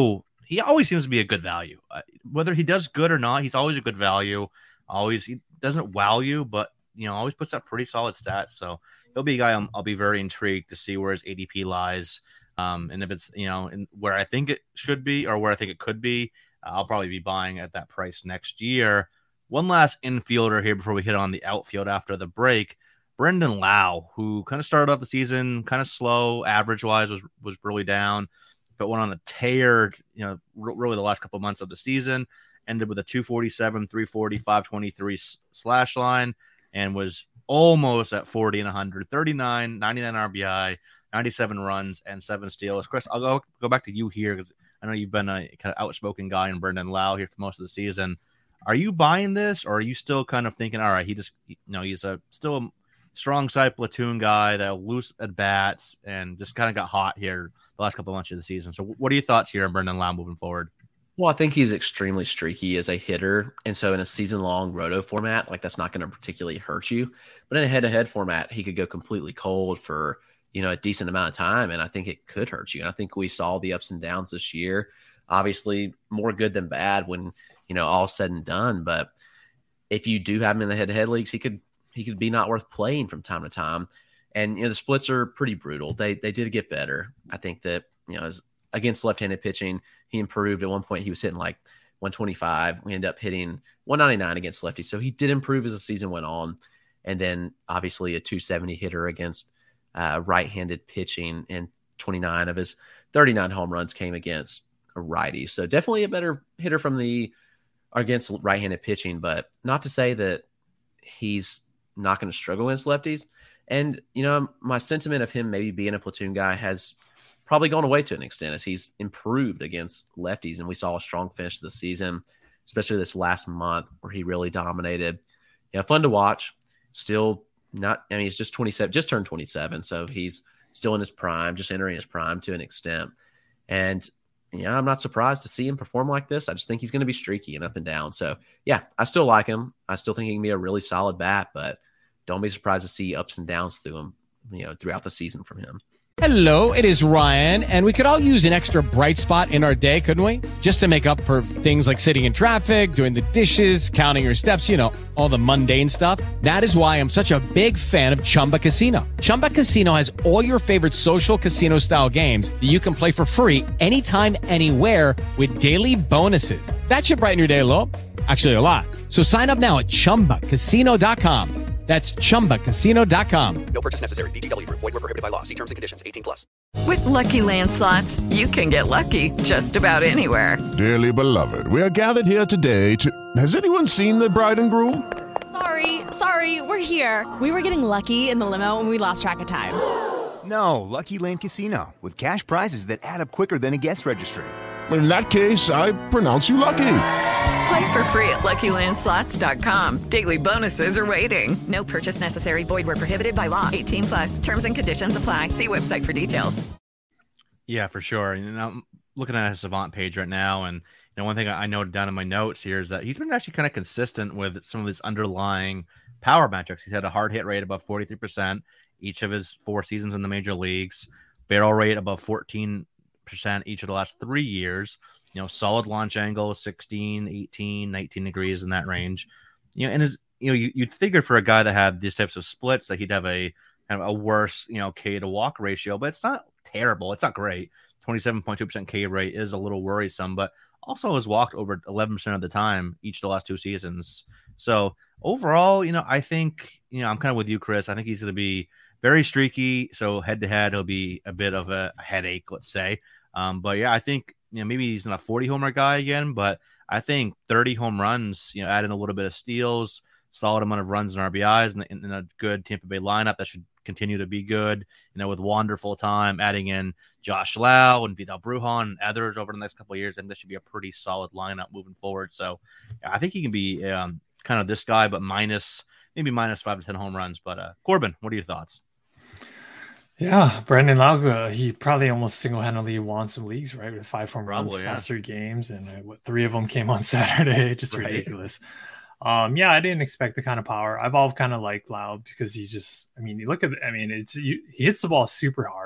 he always seems to be a good value. Uh, whether he does good or not, he's always a good value. Always, he doesn't wow you, but you know, always puts up pretty solid stats. So he'll be a guy I'm, I'll be very intrigued to see where his A D P lies. Um, and if it's, you know, in where I think it should be or where I think it could be, uh, I'll probably be buying at that price next year. One last infielder here before we hit on the outfield after the break. Brendan Lau, who kind of started off the season kind of slow, average-wise was was really down, but went on a tear, you know, r- really the last couple of months of the season, ended with a two forty-seven, three forty, five twenty-three s- slash line, and was almost at forty and one hundred, thirty-nine, ninety-nine R B I, ninety-seven runs, and seven steals. Chris, I'll go, go back to you here because I know you've been a kind of outspoken guy in Brendan Lau here for most of the season. Are you buying this, or are you still kind of thinking, all right, he just, you know, he's a still a strong side platoon guy that loose at bats and just kind of got hot here the last couple of months of the season. So what are your thoughts here on Brendan Lau moving forward? Well, I think he's extremely streaky as a hitter. And so in a season-long roto format, like that's not going to particularly hurt you. But in a head-to-head format, he could go completely cold for, you know, a decent amount of time. And I think it could hurt you. And I think we saw the ups and downs this year. Obviously, more good than bad when, you know, all said and done. But if you do have him in the head-to-head leagues, he could he could be not worth playing from time to time. And, you know, the splits are pretty brutal. They they did get better. I think that, you know, as against left-handed pitching, he improved. At one point, he was hitting like one twenty-five. We ended up hitting one ninety-nine against lefties. So he did improve as the season went on. And then obviously a two seventy hitter against uh, right-handed pitching, and twenty-nine of his thirty-nine home runs came against a righty. So definitely a better hitter from the against right-handed pitching, but not to say that he's not going to struggle against lefties. And, you know, my sentiment of him maybe being a platoon guy has probably gone away to an extent as he's improved against lefties. And we saw a strong finish to the season, especially this last month where he really dominated. Yeah, fun to watch. Still not, I mean, he's just twenty-seven, just turned twenty-seven. So he's still in his prime, just entering his prime to an extent. And, yeah, I'm not surprised to see him perform like this. I just think he's going to be streaky and up and down. So, yeah, I still like him. I still think he can be a really solid bat, but don't be surprised to see ups and downs through him, you know, throughout the season from him. Hello, it is Ryan, and we could all use an extra bright spot in our day, couldn't we? Just to make up for things like sitting in traffic, doing the dishes, counting your steps, you know, all the mundane stuff. That is why I'm such a big fan of Chumba Casino. Chumba Casino has all your favorite social casino-style games that you can play for free anytime, anywhere with daily bonuses. That should brighten your day a little. Actually, a lot. So sign up now at chumba casino dot com. That's chumba casino dot com. No purchase necessary. V G W Group. Void where prohibited by law. See terms and conditions. eighteen plus. With Lucky Land Slots, you can get lucky just about anywhere. Dearly beloved, we are gathered here today to... Has anyone seen the bride and groom? Sorry, sorry, we're here. We were getting lucky in the limo and we lost track of time. No, Lucky Land Casino, with cash prizes that add up quicker than a guest registry. In that case, I pronounce you lucky. Play for free at lucky land slots dot com. Daily bonuses are waiting. No purchase necessary. Void where prohibited by law. eighteen plus. Terms and conditions apply. See website for details. Yeah, for sure. And I'm looking at his Savant page right now, and you know, one thing I noted down in my notes here is that he's been actually kind of consistent with some of these underlying power metrics. He's had a hard hit rate above forty-three percent each of his four seasons in the major leagues, barrel rate above fourteen percent each of the last three years. You know, solid launch angle, sixteen, eighteen, nineteen degrees in that range. You know, and his, you know, you, you'd figure for a guy that had these types of splits that he'd have a kind of a worse, you know, K to walk ratio, but it's not terrible. It's not great. twenty-seven point two percent K rate is a little worrisome, but also has walked over eleven percent of the time each of the last two seasons. So overall, you know, I think, you know, I'm kind of with you, Chris. I think he's going to be very streaky. So head to head, he'll be a bit of a headache, let's say. Um, but yeah, I think, you know, maybe he's not a forty homer guy again, but I think thirty home runs, you know, add in a little bit of steals, solid amount of runs and R B Is, and, and a good Tampa Bay lineup that should continue to be good, you know, with wonderful time, adding in Josh Lau and Vidal Brujan and others over the next couple of years. I think that should be a pretty solid lineup moving forward. So yeah, I think he can be um, kind of this guy, but minus, maybe minus five to ten home runs. But uh, Corbin, what are your thoughts? Yeah, Brendan Lau, he probably almost single-handedly won some leagues, right? With five home runs Probably, yeah. past three games, and uh, what three of them came on Saturday. Just Right. ridiculous. Um, yeah, I didn't expect the kind of power. I've all kind of liked Lau because he's just, I mean, you look at, I mean, it's you, he hits the ball super hard,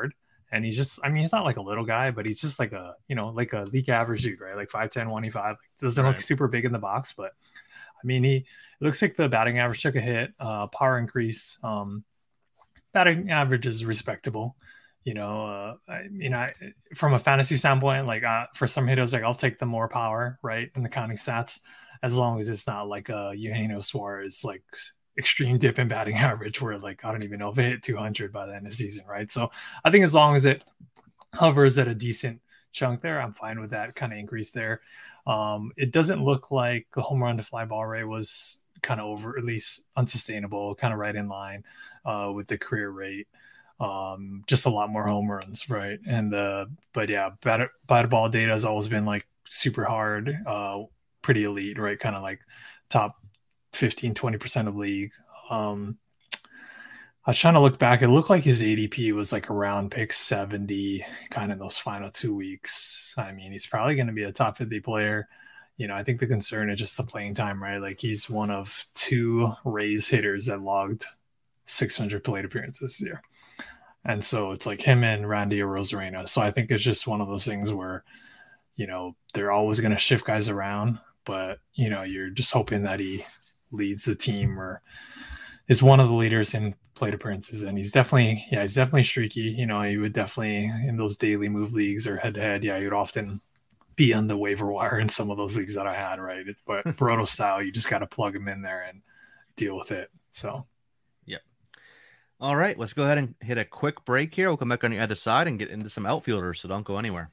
And he's just, I mean, he's not like a little guy, but he's just like a, you know, like a league average dude, right? Like five ten, one eighty-five. Doesn't right. look super big in the box, but I mean, he, it looks like the batting average took a hit, uh, power increase. Um, batting average is respectable. You know, uh, I mean, I, from a fantasy standpoint, like uh, for some hitters, like I'll take the more power, right? In the counting stats, as long as it's not like a Eugenio Suarez, like extreme dip in batting average where like I don't even know if it hit two hundred by the end of the season, right? So I think as long as it hovers at a decent chunk there, I'm fine with that kind of increase there. Um, it doesn't look like the home run to fly ball rate was kind of over, at least unsustainable, kind of right in line uh, with the career rate. Um, just a lot more home runs, right? And uh, but yeah, batted bat ball data has always been like super hard, uh, pretty elite, right? Kind of like top fifteen, twenty percent of league. Um, I was trying to look back. It looked like his A D P was like around pick seventy, kind of those final two weeks. I mean, he's probably going to be a top fifty player. You know, I think the concern is just the playing time, right? Like he's one of two Rays hitters that logged six hundred plate appearances this year. And so it's like him and Randy Arozarena. So I think it's just one of those things where, you know, they're always going to shift guys around, but, you know, you're just hoping that he leads the team or is one of the leaders in plate appearances. And he's definitely, yeah, he's definitely streaky. You know, he would definitely in those daily move leagues or head to head. Yeah, he would often be on the waiver wire in some of those leagues that I had, right? It's, but Baroto style, you just got to plug him in there and deal with it. So, yep. All right, let's go ahead and hit a quick break here. We'll come back on the other side and get into some outfielders, so don't go anywhere.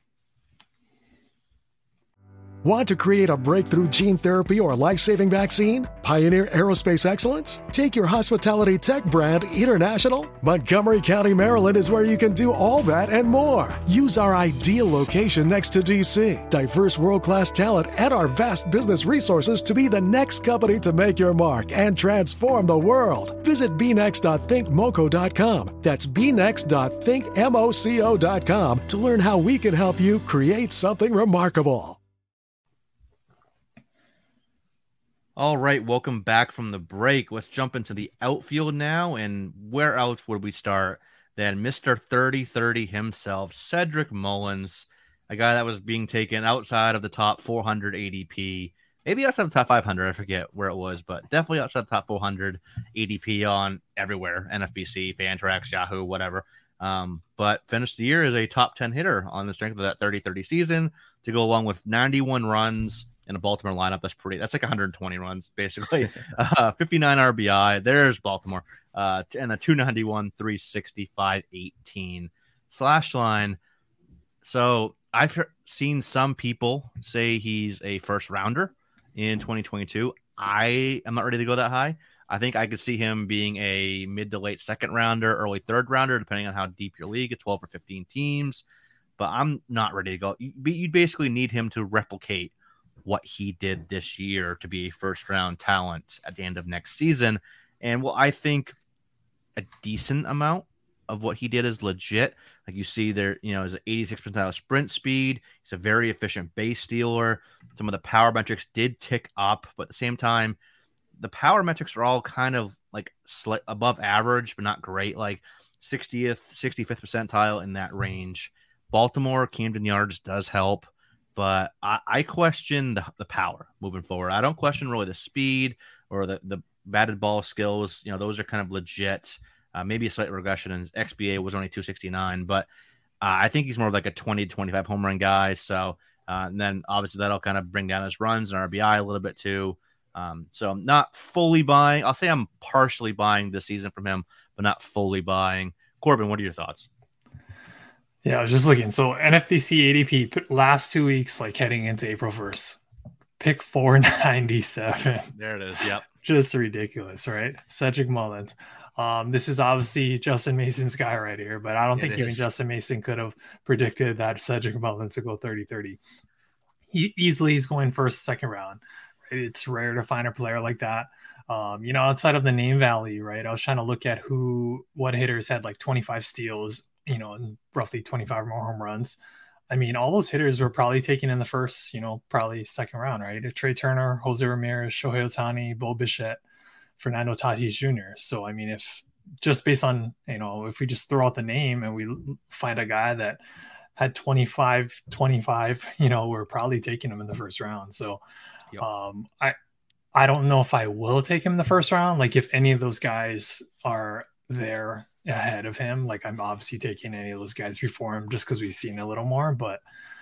Want to create a breakthrough gene therapy or life-saving vaccine? Pioneer Aerospace Excellence? Take your hospitality tech brand international? Montgomery County, Maryland is where you can do all that and more. Use our ideal location next to D C, diverse world-class talent, and our vast business resources to be the next company to make your mark and transform the world. Visit b next dot think moco dot com. That's b next dot think moco dot com to learn how we can help you create something remarkable. All right, welcome back from the break. Let's jump into the outfield now, and where else would we start than Mister thirty thirty himself, Cedric Mullins, a guy that was being taken outside of the top four hundred A D P, maybe outside of the top five hundred, I forget where it was, but definitely outside the top four hundred A D P on everywhere, N F B C, Fantrax, Yahoo, whatever. Um, but finished the year as a top ten hitter on the strength of that thirty thirty season to go along with ninety-one runs in a Baltimore lineup. That's pretty, that's like one hundred twenty runs, basically. uh, fifty-nine R B I. There's Baltimore. Uh, and a two ninety-one, three sixty, five eighteen slash line. So I've seen some people say he's a first rounder in twenty twenty-two. I am not ready to go that high. I think I could see him being a mid to late second rounder, early third rounder, depending on how deep your league, it's twelve or fifteen teams. But I'm not ready to go. You'd basically need him to replicate what he did this year to be a first round talent at the end of next season. And well, I think a decent amount of what he did is legit. Like you see there, you know, is an eighty-six percentile sprint speed. He's a very efficient base stealer. Some of the power metrics did tick up, but at the same time, the power metrics are all kind of like slight above average, but not great. Like sixtieth, sixty-fifth percentile in that range. Baltimore, Camden Yards does help. But I, I question the, the power moving forward. I don't question really the speed or the, the batted ball skills. You know, those are kind of legit. Uh, maybe a slight regression, and X B A was only two sixty-nine. But uh, I think he's more of like a twenty to twenty-five home run guy. So uh, and then obviously that'll kind of bring down his runs and R B I a little bit too. Um, so I'm not fully buying. I'll say I'm partially buying this season from him, but not fully buying. Corbin, what are your thoughts? Yeah, I was just looking. So N F B C A D P last two weeks, like heading into April first, pick four ninety-seven. There it is. Yep. Just ridiculous, right? Cedric Mullins. Um, this is obviously Justin Mason's guy right here, but I don't think it even is. Justin Mason could have predicted that Cedric Mullins to go thirty thirty. He easily is going first, second round. Right? It's rare to find a player like that. Um, you know, outside of the name value, right? I was trying to look at who, what hitters had like twenty-five steals, you know, and roughly twenty-five more home runs. I mean, all those hitters were probably taken in the first, you know, probably second round, right? If Trey Turner, Jose Ramirez, Shohei Ohtani, Bo Bichette, Fernando Tatis Junior So, I mean, if just based on, you know, if we just throw out the name and we find a guy that had twenty-five, twenty-five, you know, we're probably taking him in the first round. So yep. um, I, I don't know if I will take him in the first round. Like if any of those guys are there ahead of him, like I'm obviously taking any of those guys before him just because we've seen a little more, but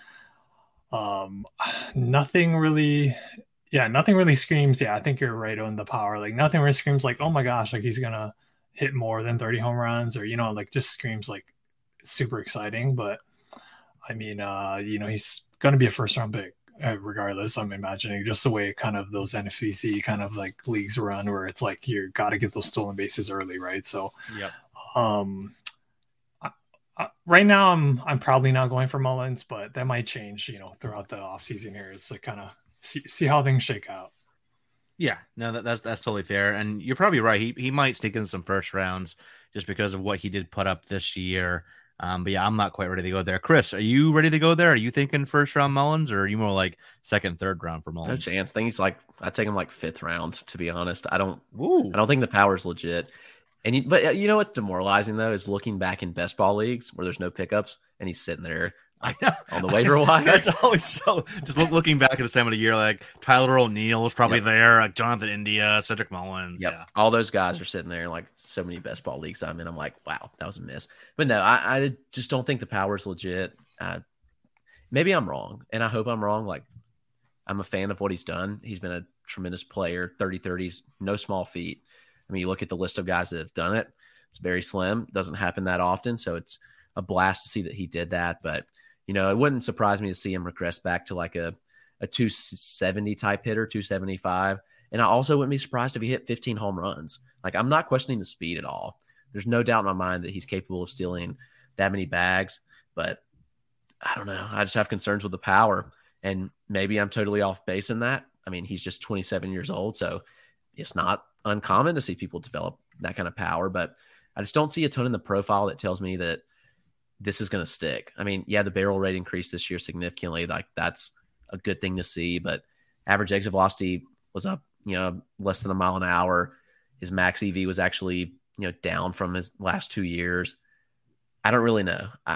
um, nothing really, yeah, nothing really screams. Yeah, I think you're right on the power. Like nothing really screams like, oh my gosh, like he's going to hit more than thirty home runs or, you know, like just screams like super exciting. But I mean, uh, you know, he's going to be a first round pick uh, regardless. I'm imagining just the way kind of those N F B C kind of like leagues run where it's like, you got to get those stolen bases early. Right. So, yeah. Um, I, I, right now I'm, I'm probably not going for Mullins, but that might change, you know, throughout the off season here. It's like kind of see, see how things shake out. Yeah, no, that, that's, that's totally fair. And you're probably right. He, he might sneak in some first rounds just because of what he did put up this year. Um, but yeah, I'm not quite ready to go there. Chris, are you ready to go there? Are you thinking first round Mullins, or are you more like second, third round for Mullins? No chance. I think he's like, I take him like fifth round, to be honest. I don't, Ooh. I don't think the power's legit. And you, but you know what's demoralizing though is looking back in best ball leagues where there's no pickups and he's sitting there like, on the waiver wire. That's always so. Just look, looking back at the time of the year, like Tyler O'Neill was probably yep. there, like Jonathan India, Cedric Mullins. Yep. Yeah, all those guys are sitting there. Like so many best ball leagues I'm in. I'm like, wow, that was a miss. But no, I, I just don't think the power is legit. Uh, maybe I'm wrong, and I hope I'm wrong. Like I'm a fan of what he's done. He's been a tremendous player. thirty thirties, no small feat. I mean, you look at the list of guys that have done it. It's very slim. Doesn't happen that often. So it's a blast to see that he did that. But, you know, it wouldn't surprise me to see him regress back to like a, a two seventy type hitter, two seventy-five. And I also wouldn't be surprised if he hit fifteen home runs. Like, I'm not questioning the speed at all. There's no doubt in my mind that he's capable of stealing that many bags. But I don't know. I just have concerns with the power. And maybe I'm totally off base in that. I mean, he's just twenty-seven years old. So it's not uncommon to see people develop that kind of power. But I just don't see a ton in the profile that tells me that this is going to stick. I mean, yeah, the barrel rate increased this year significantly. Like that's a good thing to see, but average exit velocity was up, you know, less than a mile an hour. His max E V was actually, you know, down from his last two years. I don't really know. I,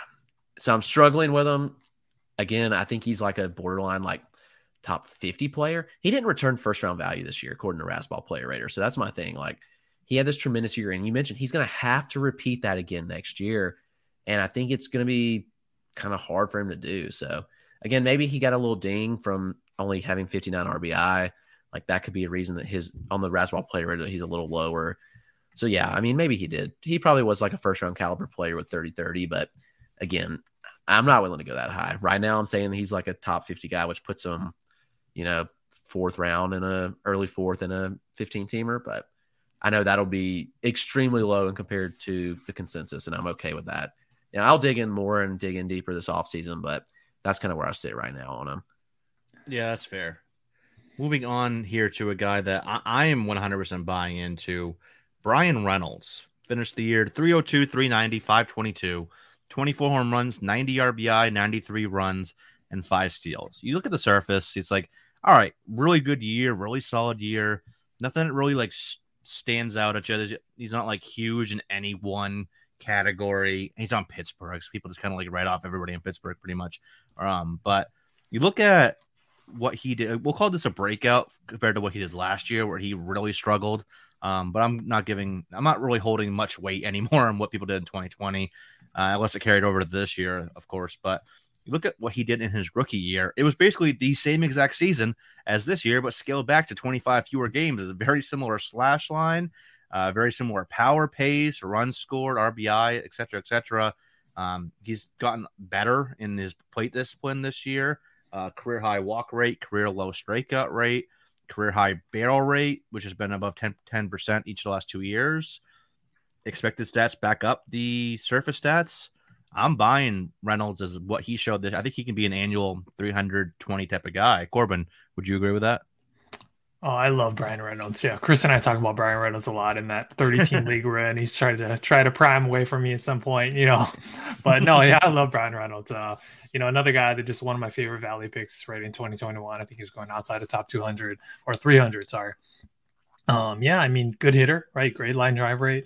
so I'm struggling with him. Again, I think he's like a borderline, like top fifty player. He didn't return first round value this year, according to Razzball Player Rater. So that's my thing. Like, he had this tremendous year, and you mentioned he's going to have to repeat that again next year. And I think it's going to be kind of hard for him to do. So again, maybe he got a little ding from only having fifty-nine R B I. Like that could be a reason that his on the Razzball Player Rater, he's a little lower. So yeah, I mean, maybe he did. He probably was like a first round caliber player with thirty thirty, but again, I'm not willing to go that high. Right now, I'm saying he's like a top fifty guy, which puts him, you know, fourth round in a early fourth in a fifteen teamer. But I know that'll be extremely low and compared to the consensus, and I'm okay with that. Yeah, I'll dig in more and dig in deeper this offseason, but that's kind of where I sit right now on him. Yeah, that's fair. Moving on here to a guy that I, I am one hundred percent buying into, Bryan Reynolds. Finished the year three oh two, three ninety, five twenty-two, twenty-four home runs, ninety R B I, ninety-three runs, and five steals. You look at the surface, it's like, all right, really good year, really solid year. Nothing that really like stands out at you. He's not like huge in any one category. He's on Pittsburgh, so people just kind of like write off everybody in Pittsburgh pretty much. Um, but you look at what he did, we'll call this a breakout compared to what he did last year, where he really struggled. Um, but I'm not giving, I'm not really holding much weight anymore on what people did in twenty twenty, uh, unless it carried over to this year, of course. But you look at what he did in his rookie year, it was basically the same exact season as this year, but scaled back to twenty-five fewer games. It's a very similar slash line, uh, very similar power pace, runs scored, R B I, et cetera, et cetera. Um, he's gotten better in his plate discipline this year. Uh, career high walk rate, career low strikeout rate, career high barrel rate, which has been above ten percent each of the last two years. Expected stats back up the surface stats. I'm buying Reynolds as what he showed. This. I think he can be an annual three hundred twenty type of guy. Corbin, would you agree with that? Oh, I love Bryan Reynolds. Yeah, Chris and I talk about Bryan Reynolds a lot in that thirty-team league we're in. He's trying to try to pry him away from me at some point, you know. But no, yeah, I love Bryan Reynolds. Uh, you know, another guy that just one of my favorite Valley picks right in twenty twenty-one. I think he's going outside the top two hundred or three hundred. Sorry. Um, yeah, I mean, good hitter, right? Great line drive rate.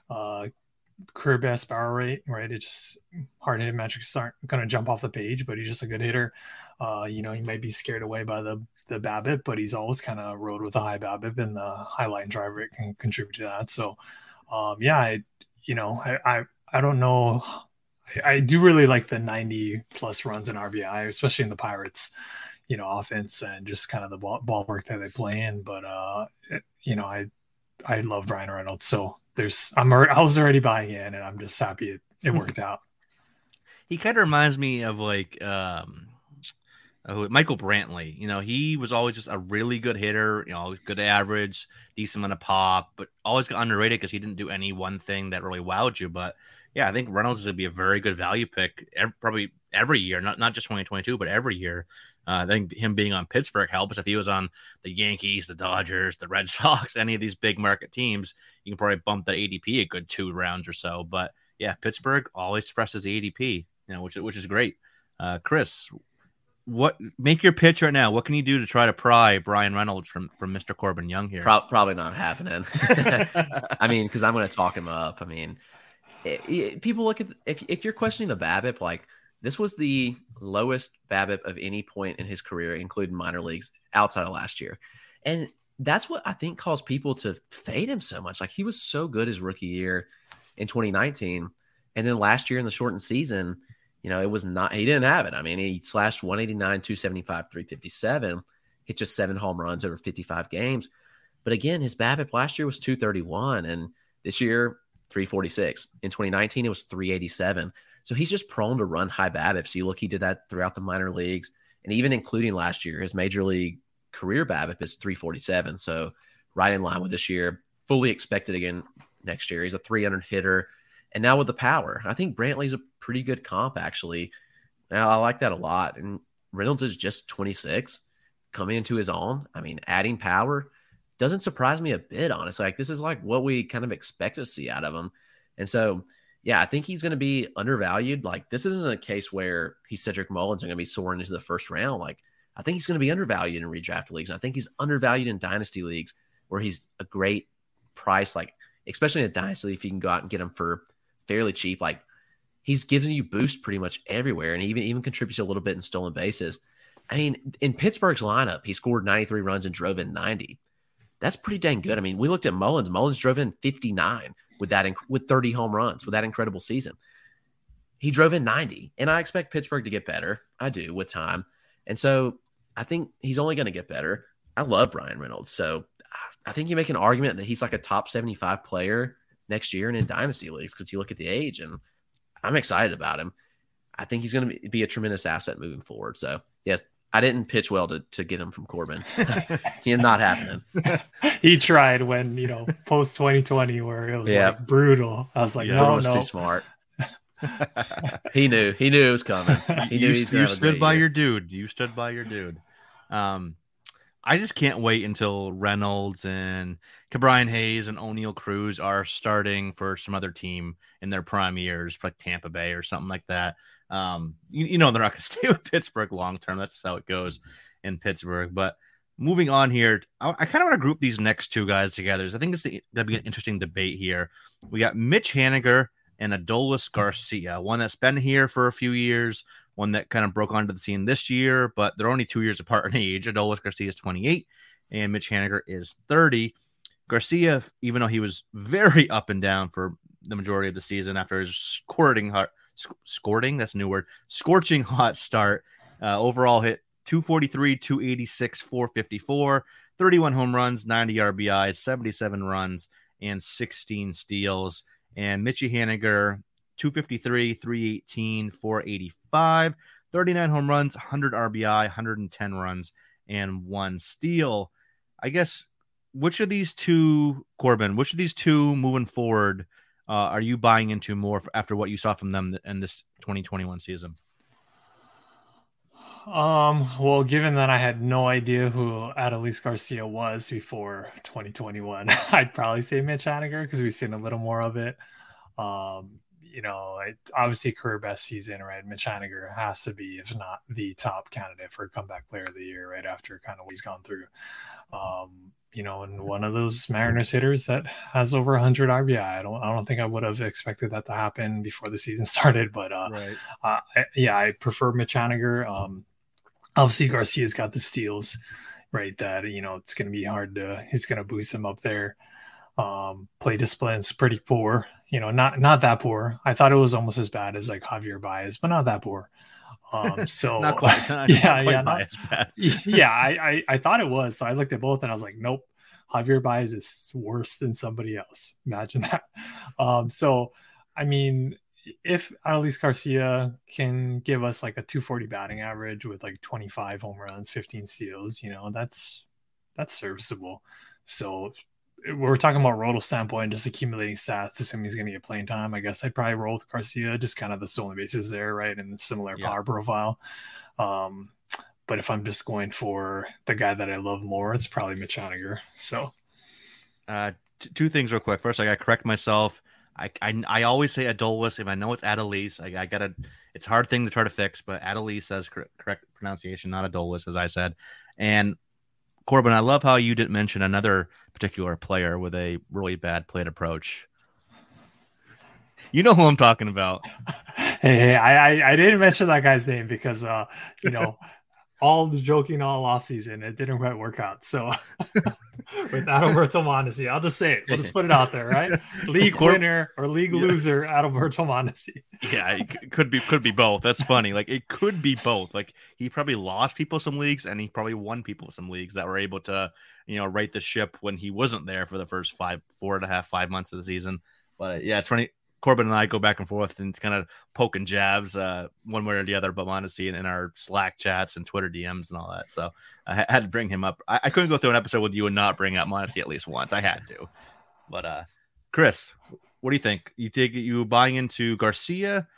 uh, career best barrel rate, right? It just hard hit metrics aren't going to jump off the page, but he's just a good hitter. Uh, you know, he might be scared away by the the BABIP, but he's always kind of rode with a high BABIP, and the high line drive rate can contribute to that. So, um, yeah, I, you know, I, I, I don't know. I, I do really like the ninety plus runs in R B I, especially in the Pirates, you know, offense and just kind of the ball, ball work that they play in. But, uh, it, you know, I, I love Bryan Reynolds. So there's, I'm, I was already buying in, and I'm just happy it, it worked out. He kind of reminds me of like, um, uh, Michael Brantley. You know, he was always just a really good hitter, you know, good average, decent amount of pop, but always got underrated because he didn't do any one thing that really wowed you. But yeah, I think Reynolds is going to be a very good value pick every, probably every year, not, not just twenty twenty-two, but every year. Uh, I think him being on Pittsburgh helps. If he was on the Yankees, the Dodgers, the Red Sox, any of these big market teams, you can probably bump that A D P a good two rounds or so. But yeah, Pittsburgh always suppresses the A D P, you know, which, which is great. Uh, Chris, what make your pitch right now? What can you do to try to pry Bryan Reynolds from, from Mister Corbin Young here? Pro- probably not happening. I mean, because I'm going to talk him up. I mean, it, it, people look at if if you're questioning the BABIP, like this was the lowest BABIP of any point in his career, including minor leagues, outside of last year, and that's what I think caused people to fade him so much. Like he was so good his rookie year in twenty nineteen, and then last year in the shortened season, you know, it was not, he didn't have it. I mean, he slashed one eighty-nine, two seventy-five, three fifty-seven, hit just seven home runs over fifty-five games. But again, his BABIP last year was two thirty-one, and this year, three forty-six. In twenty nineteen, it was three eighty-seven. So he's just prone to run high BABIP. So you look, he did that throughout the minor leagues, and even including last year, his major league career BABIP is three forty-seven. So right in line with this year, fully expected again next year. He's a three hundred hitter. And now with the power, I think Brantley's a pretty good comp, actually. Now, I like that a lot. And Reynolds is just twenty-six, coming into his own. I mean, adding power doesn't surprise me a bit, honestly. Like, this is like what we kind of expect to see out of him. And so, yeah, I think he's going to be undervalued. Like, this isn't a case where he's Cedric Mullins and going to be soaring into the first round. Like, I think he's going to be undervalued in redraft leagues. And I think he's undervalued in dynasty leagues where he's a great price, like, especially in a dynasty, if you can go out and get him for fairly cheap. Like, he's giving you boost pretty much everywhere, and he even, even contributes a little bit in stolen bases. I mean, in Pittsburgh's lineup, he scored ninety-three runs and drove in ninety. That's pretty dang good. I mean, we looked at Mullins. Mullins drove in fifty-nine with that, with thirty home runs, with that incredible season. He drove in ninety, and I expect Pittsburgh to get better. I do, with time. And so I think he's only going to get better. I love Bryan Reynolds. So I think you make an argument that he's like a top seventy-five player next year and in dynasty leagues because you look at the age, and I'm excited about him. I think he's going to be a tremendous asset moving forward. So, yes, I didn't pitch well to, to get him from Corbin's. He's not happening. He tried when, you know, post twenty twenty where it was yeah. like brutal. I was like, yeah, no, was no. too smart. he knew. He knew it was coming. He knew you, he's you stood by year. your dude. You stood by your dude. Um, I just can't wait until Reynolds and Ke'Bryan Hayes and O'Neal Cruz are starting for some other team in their prime years, like Tampa Bay or something like that. Um, you, you know, they're not going to stay with Pittsburgh long term. That's how it goes in Pittsburgh. But moving on here, I, I kind of want to group these next two guys together. So I think this is going to be an interesting debate here. We got Mitch Haniger and Adolis Garcia, one that's been here for a few years, one that kind of broke onto the scene this year, but they're only two years apart in age. Adolis Garcia is twenty-eight, and Mitch Haniger is thirty. Garcia, even though he was very up and down for the majority of the season after his squirting hot, scorching, that's a new word, scorching hot start, uh, overall hit two forty-three, two eighty-six, four fifty-four, thirty-one home runs, ninety R B Is, seventy-seven runs, and sixteen steals. And Mitchie Haniger, two fifty-three, three eighteen, four eighty-five, thirty-nine home runs, one hundred R B I, one hundred ten runs, and one steal. I guess, which of these two, Corbin, which of these two moving forward uh, are you buying into more after what you saw from them in this twenty twenty-one season? Um, well, given that I had no idea who Adolis Garcia was before twenty twenty-one, I'd probably say Mitch Haniger because we've seen a little more of it. Um, you know, it, obviously career best season, right? Mitch Haniger has to be, if not the top candidate for comeback player of the year, right after kind of what he's gone through. Um, you know, and one of those Mariners hitters that has over one hundred R B I. I don't, I don't think I would have expected that to happen before the season started, but uh, right. uh I, yeah, I prefer Mitch Haniger. Um, obviously Garcia's got the steals, right? That, you know, it's going to be hard to, he's going to boost him up there. Um, play discipline's pretty poor, you know, not, not that poor. I thought it was almost as bad as like Javier Baez, but not that poor. Um, so not quite, not, yeah, not quite yeah, Baez bad. yeah, I, I, I thought it was. So I looked at both and I was like, nope, Javier Baez is worse than somebody else. Imagine that. Um, so, I mean, if Adolis Garcia can give us like a two forty batting average with like twenty-five home runs, fifteen steals, you know, that's, that's serviceable. So we're talking about Roto standpoint, just accumulating stats, assuming he's going to get playing time. I guess I'd probably roll with Garcia, just kind of the stolen bases there, right? And the similar yeah. power profile. Um, but if I'm just going for the guy that I love more, it's probably Mitch Haniger. So, uh, t- two things real quick. First, I got to correct myself. I, I I always say Adolis. If I know it's Adolis, I, I gotta. It's a hard thing to try to fix, but Adolis says correct, correct pronunciation, not Adolis, as I said. And Corbin, I love how you didn't mention another particular player with a really bad plate approach. You know who I'm talking about. Hey, hey, I, I, I didn't mention that guy's name because, uh, you know, all the joking all offseason, it didn't quite work out. So with Adalberto Mondesi, I'll just say it. We'll just put it out there, right? League Cor- winner or league yeah. loser, Adalberto Mondesi. Yeah, it could be could be both. That's funny. Like it could be both. Like he probably lost people some leagues and he probably won people some leagues that were able to, you know, right the ship when he wasn't there for the first five, four and a half, five months of the season. But yeah, it's funny. Corbin and I go back and forth and kind of poking jabs uh, one way or the other, but Mondesi in, in our Slack chats and Twitter D Ms and all that. So I had to bring him up. I, I couldn't go through an episode with you and not bring up Mondesi at least once. I had to. But uh, Chris, what do you think? You think you buying into Garcia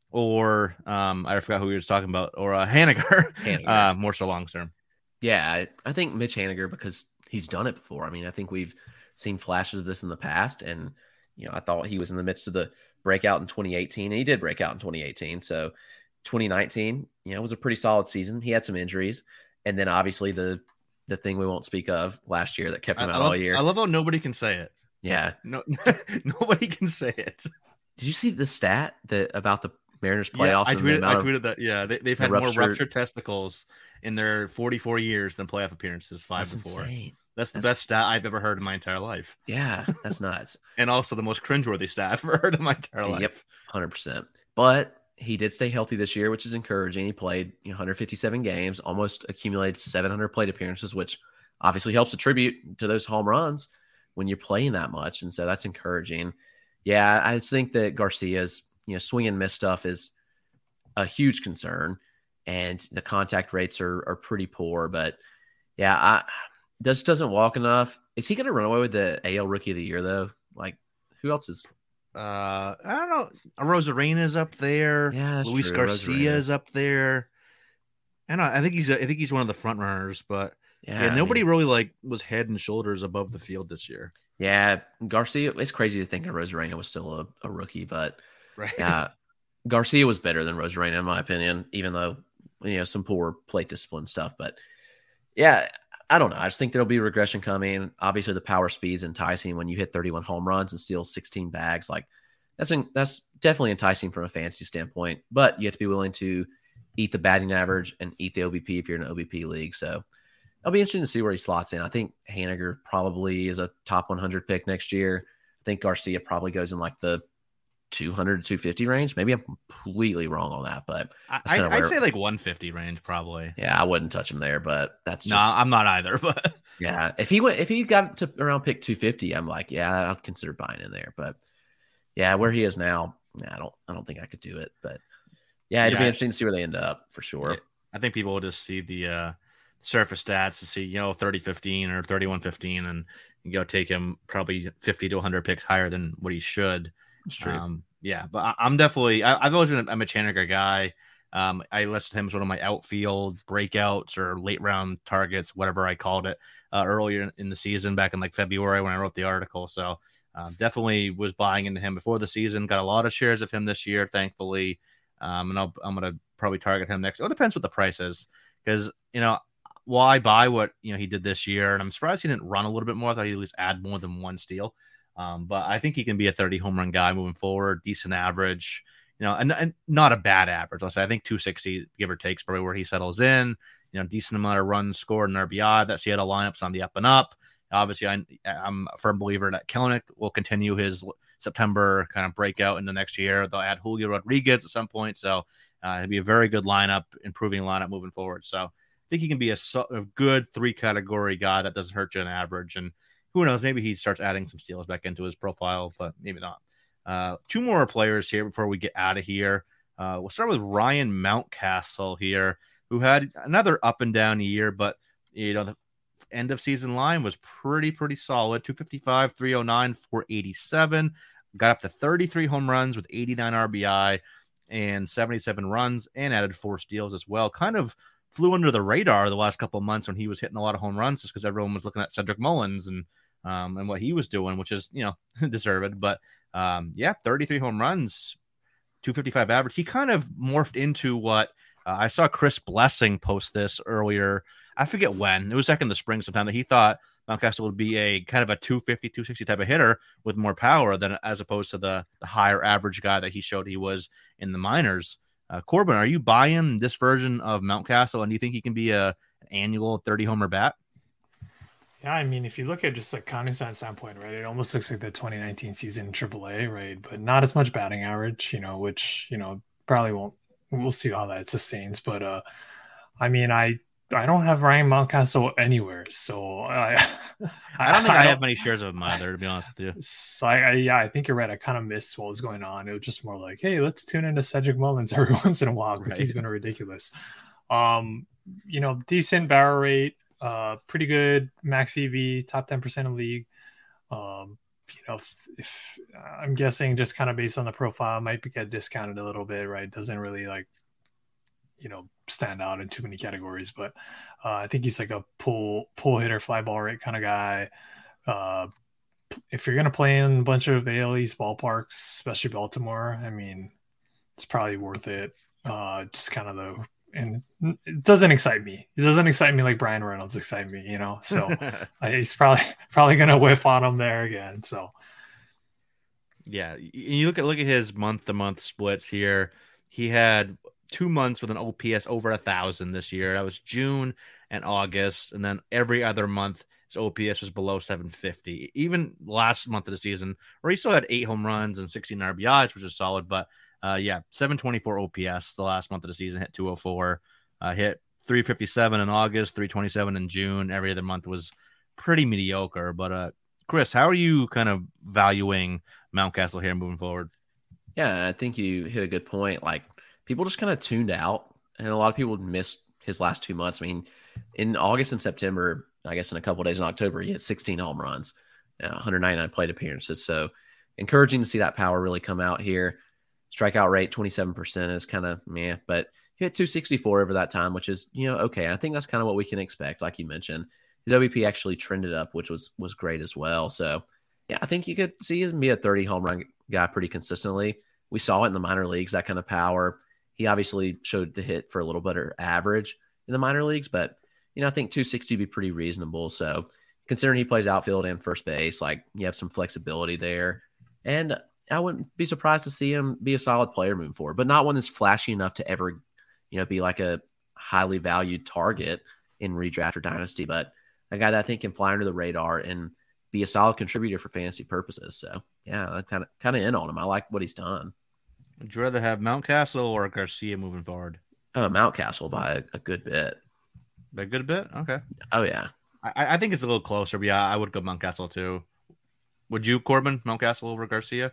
or um, I forgot who we were talking about, or uh, Haniger, Haniger. Uh, more so long term? Yeah, I, I think Mitch Haniger because he's done it before. I mean, I think we've seen flashes of this in the past, and you know, I thought he was in the midst of the breakout in twenty eighteen, and he did break out in twenty eighteen. So twenty nineteen, you know, was a pretty solid season. He had some injuries, and then obviously the the thing we won't speak of last year that kept him I, out I love, all year. I love how nobody can say it. Yeah, no, nobody can say it. Did you see the stat that about the Mariners playoffs? Yeah, I tweeted, I tweeted of, that. Yeah, they, they've had ruptured, more ruptured testicles in their forty-four years than playoff appearances. Five that's before. Insane. That's the that's, best stat I've ever heard in my entire life. Yeah, that's nuts. And also the most cringeworthy stat I've ever heard in my entire life. Yep, one hundred percent. But he did stay healthy this year, which is encouraging. He played you know, one hundred fifty-seven games, almost accumulated seven hundred plate appearances, which obviously helps attribute to those home runs when you're playing that much. And so that's encouraging. Yeah, I think that Garcia's you know swing and miss stuff is a huge concern, and the contact rates are are pretty poor. But yeah, I Does doesn't walk enough. Is he going to run away with the A L Rookie of the Year though? Like, who else is? Uh, I don't know. Rosarena is up there. Yeah, Luis true. Garcia Rosarena. is up there. I don't know. I think he's. A, I think he's one of the front runners. But yeah, yeah nobody I mean, really like was head and shoulders above the field this year. Yeah, Garcia. It's crazy to think that Rosarena was still a, a rookie, but right. Yeah, Garcia was better than Rosarena in my opinion. Even though you know some poor plate discipline stuff, but yeah. I don't know. I just think there'll be regression coming. Obviously, the power speed's enticing when you hit thirty-one home runs and steal sixteen bags. Like that's that's definitely enticing from a fantasy standpoint. But you have to be willing to eat the batting average and eat the O B P if you're in an O B P league. So it'll be interesting to see where he slots in. I think Haniger probably is a top one hundred pick next year. I think Garcia probably goes in like the two hundred to two fifty range. Maybe I'm completely wrong on that, but I, I'd say like one fifty range probably. Yeah, I wouldn't touch him there, but that's just no, I'm not either. But yeah, if he went, if he got to around pick two fifty, I'm like, yeah, I'd consider buying in there. But yeah, where he is now, nah, I don't, I don't think I could do it. But yeah, it'd yeah, be interesting to see where they end up for sure. Yeah, I think people will just see the uh, surface stats to see, you know, thirty fifteen or thirty-one fifteen, and you go take him probably fifty to one hundred picks higher than what he should. That's true. Um, yeah, but I, I'm definitely I, I've always been a, a Mitch Haniger guy. Um, I listed him as one of my outfield breakouts or late round targets, whatever I called it, uh, earlier in the season back in like February when I wrote the article. So um, definitely was buying into him before the season. Got a lot of shares of him this year, thankfully. Um, and I'll, I'm going to probably target him next. It depends what the price is because, you know, why buy what you know he did this year? And I'm surprised he didn't run a little bit more. I thought he'd at least add more than one steal. Um, but I think he can be a thirty home run guy moving forward, decent average, you know, and, and not a bad average. Let's say I think two sixty, give or take, is probably where he settles in. You know, decent amount of runs scored and R B I. That Seattle lineup's on the up and up. Obviously, I, I'm a firm believer that Kelenic will continue his September kind of breakout in the next year. They'll add Julio Rodriguez at some point, so uh, it'll be a very good lineup, improving lineup moving forward. So I think he can be a, a good three category guy that doesn't hurt you on average. And who knows, maybe he starts adding some steals back into his profile, but maybe not. Uh, two more players here before we get out of here. Uh, we'll start with Ryan Mountcastle here, who had another up and down year, but you know the end of season line was pretty pretty solid. two fifty-five, three oh nine, four eighty-seven. Got up to thirty-three home runs with eighty-nine R B I and seventy-seven runs, and added four steals as well. Kind of flew under the radar the last couple of months when he was hitting a lot of home runs, just because everyone was looking at Cedric Mullins and um, and what he was doing, which is, you know, deserved. But um, yeah, thirty-three home runs, two fifty-five average. He kind of morphed into what uh, I saw Chris Blessing post this earlier. I forget when. It was back in the spring sometime that he thought Mountcastle would be a kind of a two fifty, two sixty type of hitter with more power than as opposed to the, the higher average guy that he showed he was in the minors. Uh, Corbin, are you buying this version of Mountcastle, and do you think he can be a an annual thirty homer bat? Yeah, I mean, if you look at just like counting stat standpoint, right, it almost looks like the twenty nineteen season in triple A, right? But not as much batting average, you know, which, you know, probably won't, we'll see how that sustains. But uh, I mean, I, I don't have Ryan Mountcastle anywhere, so I I don't think I, I don't, have many shares of him either, to be honest with you. So I, I yeah, I think you're right. I kind of missed what was going on. It was just more like, hey, let's tune into Cedric Mullins every once in a while because right. he's been ridiculous. Um, you know, decent barrel rate, uh, pretty good max E V, top ten percent of the league. Um, you know, if, if uh, I'm guessing just kind of based on the profile, might be get discounted a little bit, right? Doesn't really like, you know, stand out in too many categories, but uh, I think he's like a pull pull hitter, fly ball rate kind of guy. Uh, if you're gonna play in a bunch of A L East ballparks, especially Baltimore, I mean, it's probably worth it. Uh, just kind of the and it doesn't excite me. It doesn't excite me like Brian Reynolds excite me, you know. So uh, he's probably probably gonna whiff on him there again. So yeah, you look at look at his month to month splits here. He had two months with an O P S over a thousand this year. That was June and August. And then every other month, his O P S was below seven fifty. Even last month of the season, where he still had eight home runs and sixteen R B Is, which is solid. But uh, yeah, seven twenty-four O P S the last month of the season, hit two oh four, uh, hit three fifty-seven in August, three twenty-seven in June. Every other month was pretty mediocre. But uh, Chris, how are you kind of valuing Mountcastle here moving forward? Yeah, I think you hit a good point. Like, people just kind of tuned out, and a lot of people missed his last two months. I mean, in August and September, I guess in a couple of days in October, he had sixteen home runs, you know, one hundred ninety-nine plate appearances. So encouraging to see that power really come out here. Strikeout rate, twenty-seven percent is kind of meh, but he hit two sixty-four over that time, which is, you know, okay. And I think that's kind of what we can expect. Like you mentioned, his O B P actually trended up, which was, was great as well. So yeah, I think you could see him be a thirty home run guy pretty consistently. We saw it in the minor leagues, that kind of power. He obviously showed the hit for a little better average in the minor leagues, but, you know, I think two sixty would be pretty reasonable. So considering he plays outfield and first base, like, you have some flexibility there. And I wouldn't be surprised to see him be a solid player moving forward, but not one that's flashy enough to ever, you know, be like a highly valued target in redraft or dynasty, but a guy that I think can fly under the radar and be a solid contributor for fantasy purposes. So yeah, I'm kind of, kind of in on him. I like what he's done. Would you rather have Mountcastle or Garcia moving forward? Oh, Mountcastle by a, a good bit. By a good bit? Okay. Oh, yeah. I, I think it's a little closer, but yeah, I would go Mountcastle too. Would you, Corbin, Mountcastle over Garcia?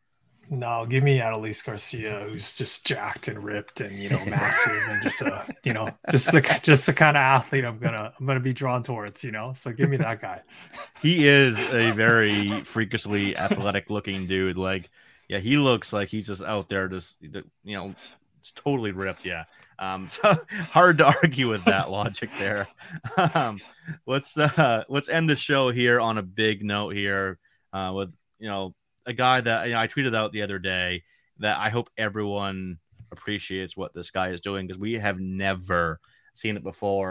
No, give me Adolis Garcia, who's just jacked and ripped and, you know, massive and just a, you know, just the just the kind of athlete I'm gonna I'm gonna be drawn towards, you know. So give me that guy. He is a very freakishly athletic looking dude. Like, yeah, he looks like he's just out there, just, you know, it's totally ripped. Yeah. Um, so hard to argue with that logic there. Um, let's uh, let's end the show here on a big note here uh, with, you know, a guy that, you know, I tweeted out the other day that I hope everyone appreciates what this guy is doing, because we have never seen it before.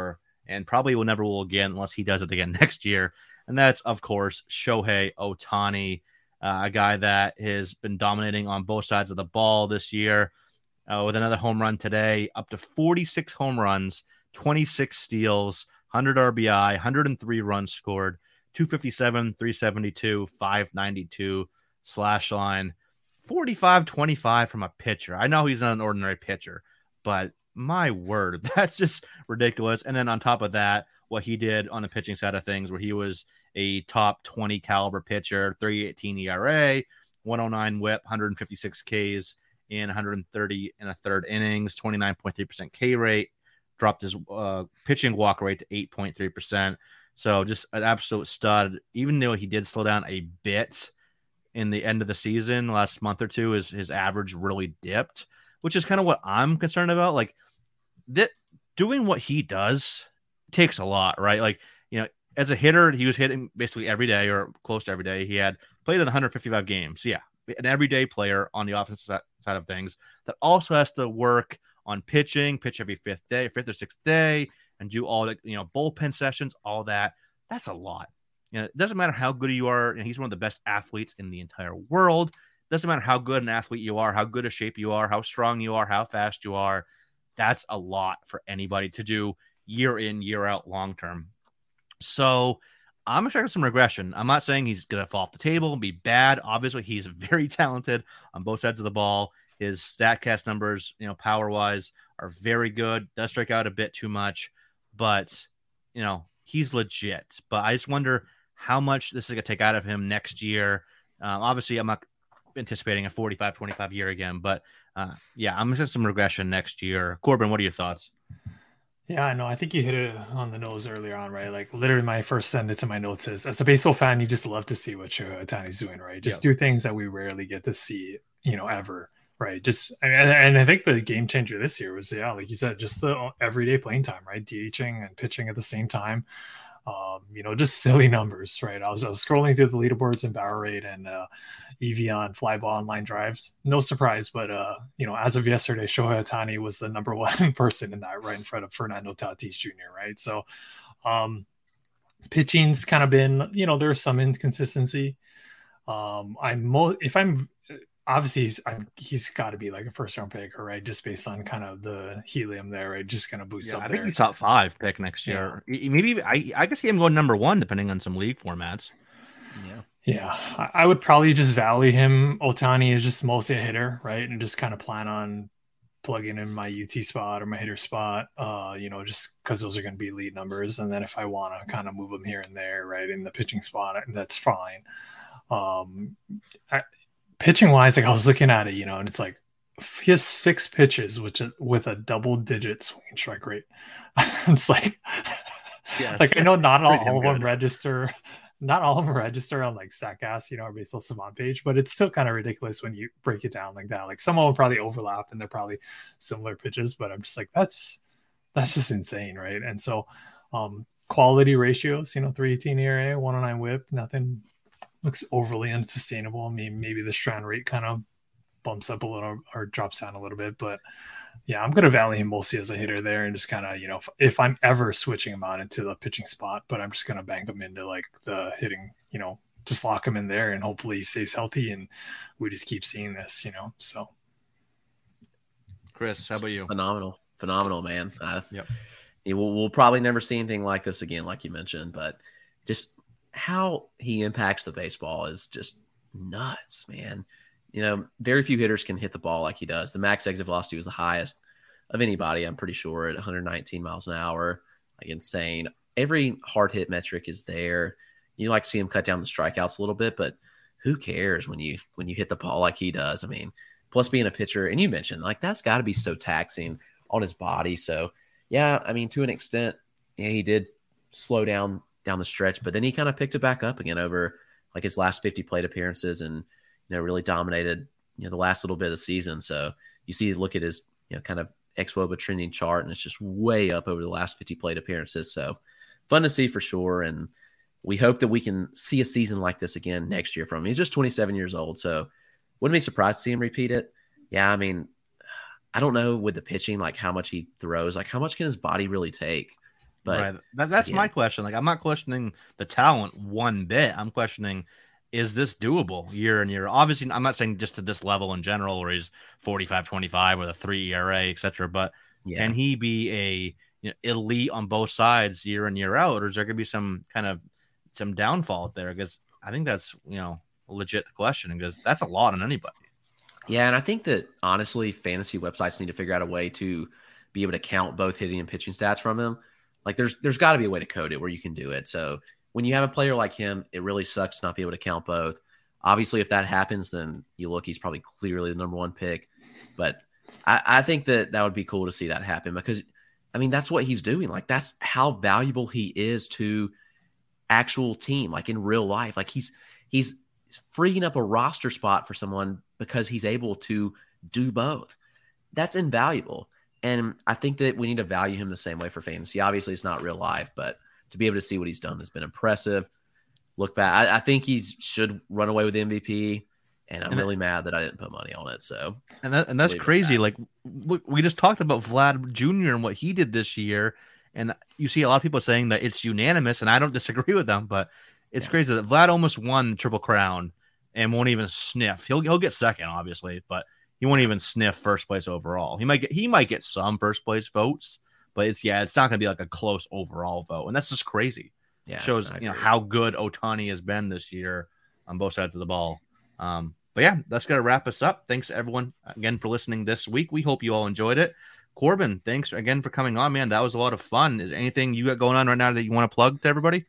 and probably will never will again unless he does it again next year. And that's, of course, Shohei Ohtani, uh, a guy that has been dominating on both sides of the ball this year uh, with another home run today, up to forty-six home runs, twenty-six steals, one hundred R B I, one hundred three runs scored, two fifty-seven, three seventy-two, five ninety-two slash line, forty-five twenty-five from a pitcher. I know he's not an ordinary pitcher, but my word, that's just ridiculous. And then on top of that, what he did on the pitching side of things, where he was a top twenty caliber pitcher, three eighteen E R A, one oh nine whip, one hundred fifty-six Ks in one hundred thirty and a third innings, twenty-nine point three percent K rate, dropped his uh, pitching walk rate to eight point three percent. So just an absolute stud, even though he did slow down a bit in the end of the season, last month or two, his, his average really dipped, which is kind of what I'm concerned about. Like that, doing what he does takes a lot, right? Like, you know, as a hitter, he was hitting basically every day or close to every day. He had played in one hundred fifty-five games. Yeah, an everyday player on the offensive side of things that also has to work on pitching, pitch every fifth day, fifth or sixth day, and do all the, you know, bullpen sessions, all that. That's a lot. You know, it doesn't matter how good you are. And he's one of the best athletes in the entire world. It doesn't matter how good an athlete you are, how good a shape you are, how strong you are, how fast you are. That's a lot for anybody to do year in, year out, long term. So I'm expecting some regression. I'm not saying he's going to fall off the table and be bad. Obviously, he's very talented on both sides of the ball. His StatCast numbers, you know, power-wise, are very good. Does strike out a bit too much, but, you know, he's legit. But I just wonder how much this is going to take out of him next year. Um, obviously, I'm not anticipating a forty-five twenty-five year again, but uh, yeah, I'm expecting some regression next year. Corbin, what are your thoughts? Yeah, I know. I think you hit it on the nose earlier on, right? Like literally my first sentence in my notes is, as a baseball fan, you just love to see what Shohei Ohtani's doing, right? Just Yep. do things that we rarely get to see, you know, ever, right? Just, and, and I think the game changer this year was, yeah, like you said, just the everyday playing time, right? DHing and pitching at the same time. Um, you know, just silly numbers, right? I was, I was scrolling through the leaderboards and barrel rate and uh, E V on fly ball and line drives. No surprise, but uh, you know, as of yesterday, Shohei Ohtani was the number one person in that, right in front of Fernando Tatis Junior Right, so um, pitching's kind of been, you know, there's some inconsistency. Um, I'm mo- if I'm obviously he's I'm, he's got to be like a first round pick, right? Just based on kind of the helium there, right? Just kind of boost Yeah, up I there. think he's top five pick next year. E- Maybe I I could see him going number one depending on some league formats. Yeah. Yeah, I I would probably just value him. Ohtani is just mostly a hitter, right? And just kind of plan on plugging in my U T spot or my hitter spot, uh, you know, just because those are going to be lead numbers. And then if I want to kind of move them here and there, right, in the pitching spot, that's fine. Um, I, pitching wise, like I was looking at it, you know, and it's like he has six pitches, which is with a double digit swing strike rate. It's like, Yeah, like I know not all, pretty damn all of them good. register. Not all of them register on like StatCast, you know, or Baseball Savant page, but it's still kind of ridiculous when you break it down like that. Like some of them probably overlap and they're probably similar pitches, but I'm just like, that's that's just insane, right? And so um quality ratios, you know, three eighteen E R A, one oh nine whip, nothing looks overly unsustainable. I mean, maybe the strand rate kind of bumps up a little or drops down a little bit, but yeah, I'm going to value him mostly as a hitter there and just kind of, you know, if, if I'm ever switching him out into the pitching spot, but I'm just going to bank him into like the hitting, you know, just lock him in there and hopefully he stays healthy and we just keep seeing this, you know, so. Chris, how about you? Phenomenal. Phenomenal, man. Uh, Yep. yeah, we'll, we'll probably never see anything like this again, like you mentioned, but just how he impacts the baseball is just nuts, man. You know, very few hitters can hit the ball like he does. The max exit velocity was the highest of anybody, I'm pretty sure, at one hundred nineteen miles an hour. Like insane. Every hard hit metric is there. You like to see him cut down the strikeouts a little bit, but who cares when you when you hit the ball like he does? I mean, plus being a pitcher, and you mentioned like that's got to be so taxing on his body. So yeah, I mean, to an extent, yeah, he did slow down down the stretch, but then he kind of picked it back up again over like his last fifty plate appearances and, you know, really dominated, you know, the last little bit of the season. So you see, look at his, you know, kind of X W O B A trending chart, and it's just way up over the last fifty plate appearances. So fun to see for sure. And we hope that we can see a season like this again next year from him. He's just twenty-seven years old. So wouldn't be surprised to see him repeat it. Yeah. I mean, I don't know with the pitching, like how much he throws, like how much can his body really take? But right. that, that's yeah. my question. Like, I'm not questioning the talent one bit. I'm questioning, is this doable year in year? Obviously, I'm not saying just to this level in general, where he's forty-five twenty-five with a three E R A, et cetera. But yeah. can he be a you know, elite on both sides year in year out, or is there going to be some kind of some downfall there? Because I think that's you know a legit question, because that's a lot on anybody. Yeah, and I think that honestly, fantasy websites need to figure out a way to be able to count both hitting and pitching stats from him. Like, there's there's got to be a way to code it where you can do it. So when you have a player like him, it really sucks to not be able to count both. Obviously, if that happens, then you look, he's probably clearly the number one pick. But I, I think that that would be cool to see that happen, because, I mean, that's what he's doing. Like, that's how valuable he is to actual team, like in real life. Like, he's he's freeing up a roster spot for someone because he's able to do both. That's invaluable. And I think that we need to value him the same way for fantasy. Obviously, it's not real life, but to be able to see what he's done has been impressive. Look back, I, I think he should run away with the M V P, and I'm and really that, mad that I didn't put money on it. So, and that, and that's crazy. Like, look, we just talked about Vlad Junior and what he did this year, and you see a lot of people saying that it's unanimous, and I don't disagree with them, but it's yeah. crazy that Vlad almost won Triple Crown and won't even sniff. He'll he'll get second, obviously, but he won't even sniff first place overall. He might get he might get some first place votes, but it's yeah, it's not going to be like a close overall vote, and that's just crazy. Yeah, it shows you know how good Ohtani has been this year on both sides of the ball. Um, but yeah, that's going to wrap us up. Thanks everyone again for listening this week. We hope you all enjoyed it. Corbin, thanks again for coming on, man. That was a lot of fun. Is there anything you got going on right now that you want to plug to everybody?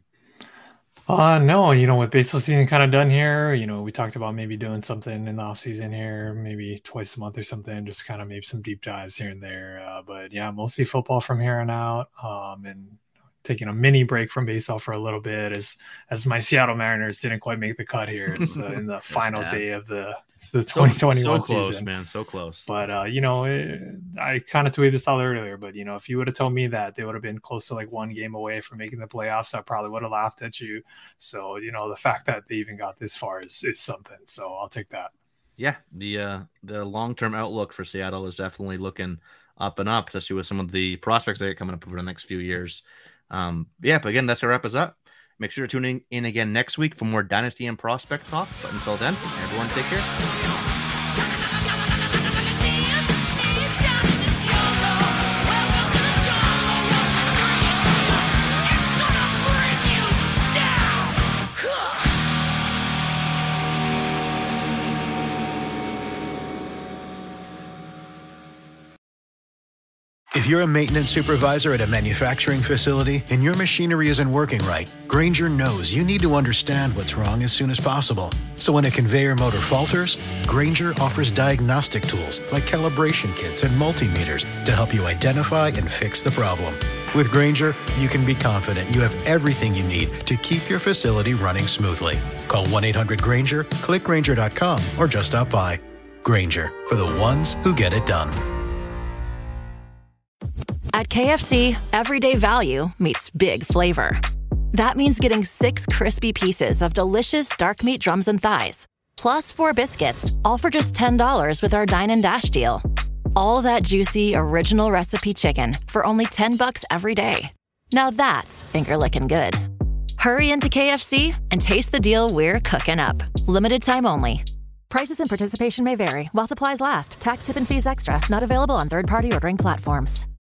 Uh, no, you know, with baseball season kind of done here, you know, we talked about maybe doing something in the off season here, maybe twice a month or something, just kind of maybe some deep dives here and there. Uh, but yeah, mostly football from here on out. Um, and taking a mini break from baseball for a little bit as, as my Seattle Mariners didn't quite make the cut here uh, in the final sad. day of the, the twenty twenty-one so, so close, season. man. So close. But, uh, you know, it, I kind of tweeted this out earlier, but, you know, if you would have told me that they would have been close to like one game away from making the playoffs, I probably would have laughed at you. So, you know, the fact that they even got this far is, is something. So I'll take that. Yeah. The, uh, the long-term outlook for Seattle is definitely looking up and up, especially with some of the prospects that are coming up over the next few years. Um, yeah, but again, that's to wrap us up. Make sure to tune in again next week for more Dynasty and Prospect talk. But until then, everyone take care. If you're a maintenance supervisor at a manufacturing facility and your machinery isn't working right, Grainger knows you need to understand what's wrong as soon as possible. So when a conveyor motor falters, Grainger offers diagnostic tools like calibration kits and multimeters to help you identify and fix the problem. With Grainger, you can be confident you have everything you need to keep your facility running smoothly. Call one eight hundred Grainger, click Grainger dot com, or just stop by. Grainger, for the ones who get it done. At K F C, everyday value meets big flavor. That means getting six crispy pieces of delicious dark meat drums and thighs, plus four biscuits, all for just ten dollars with our Dine and Dash deal. All that juicy, original recipe chicken for only ten bucks every day. Now that's finger-licking good. Hurry into K F C and taste the deal we're cooking up. Limited time only. Prices and participation may vary while supplies last. Tax, tip, and fees extra. Not available on third-party ordering platforms.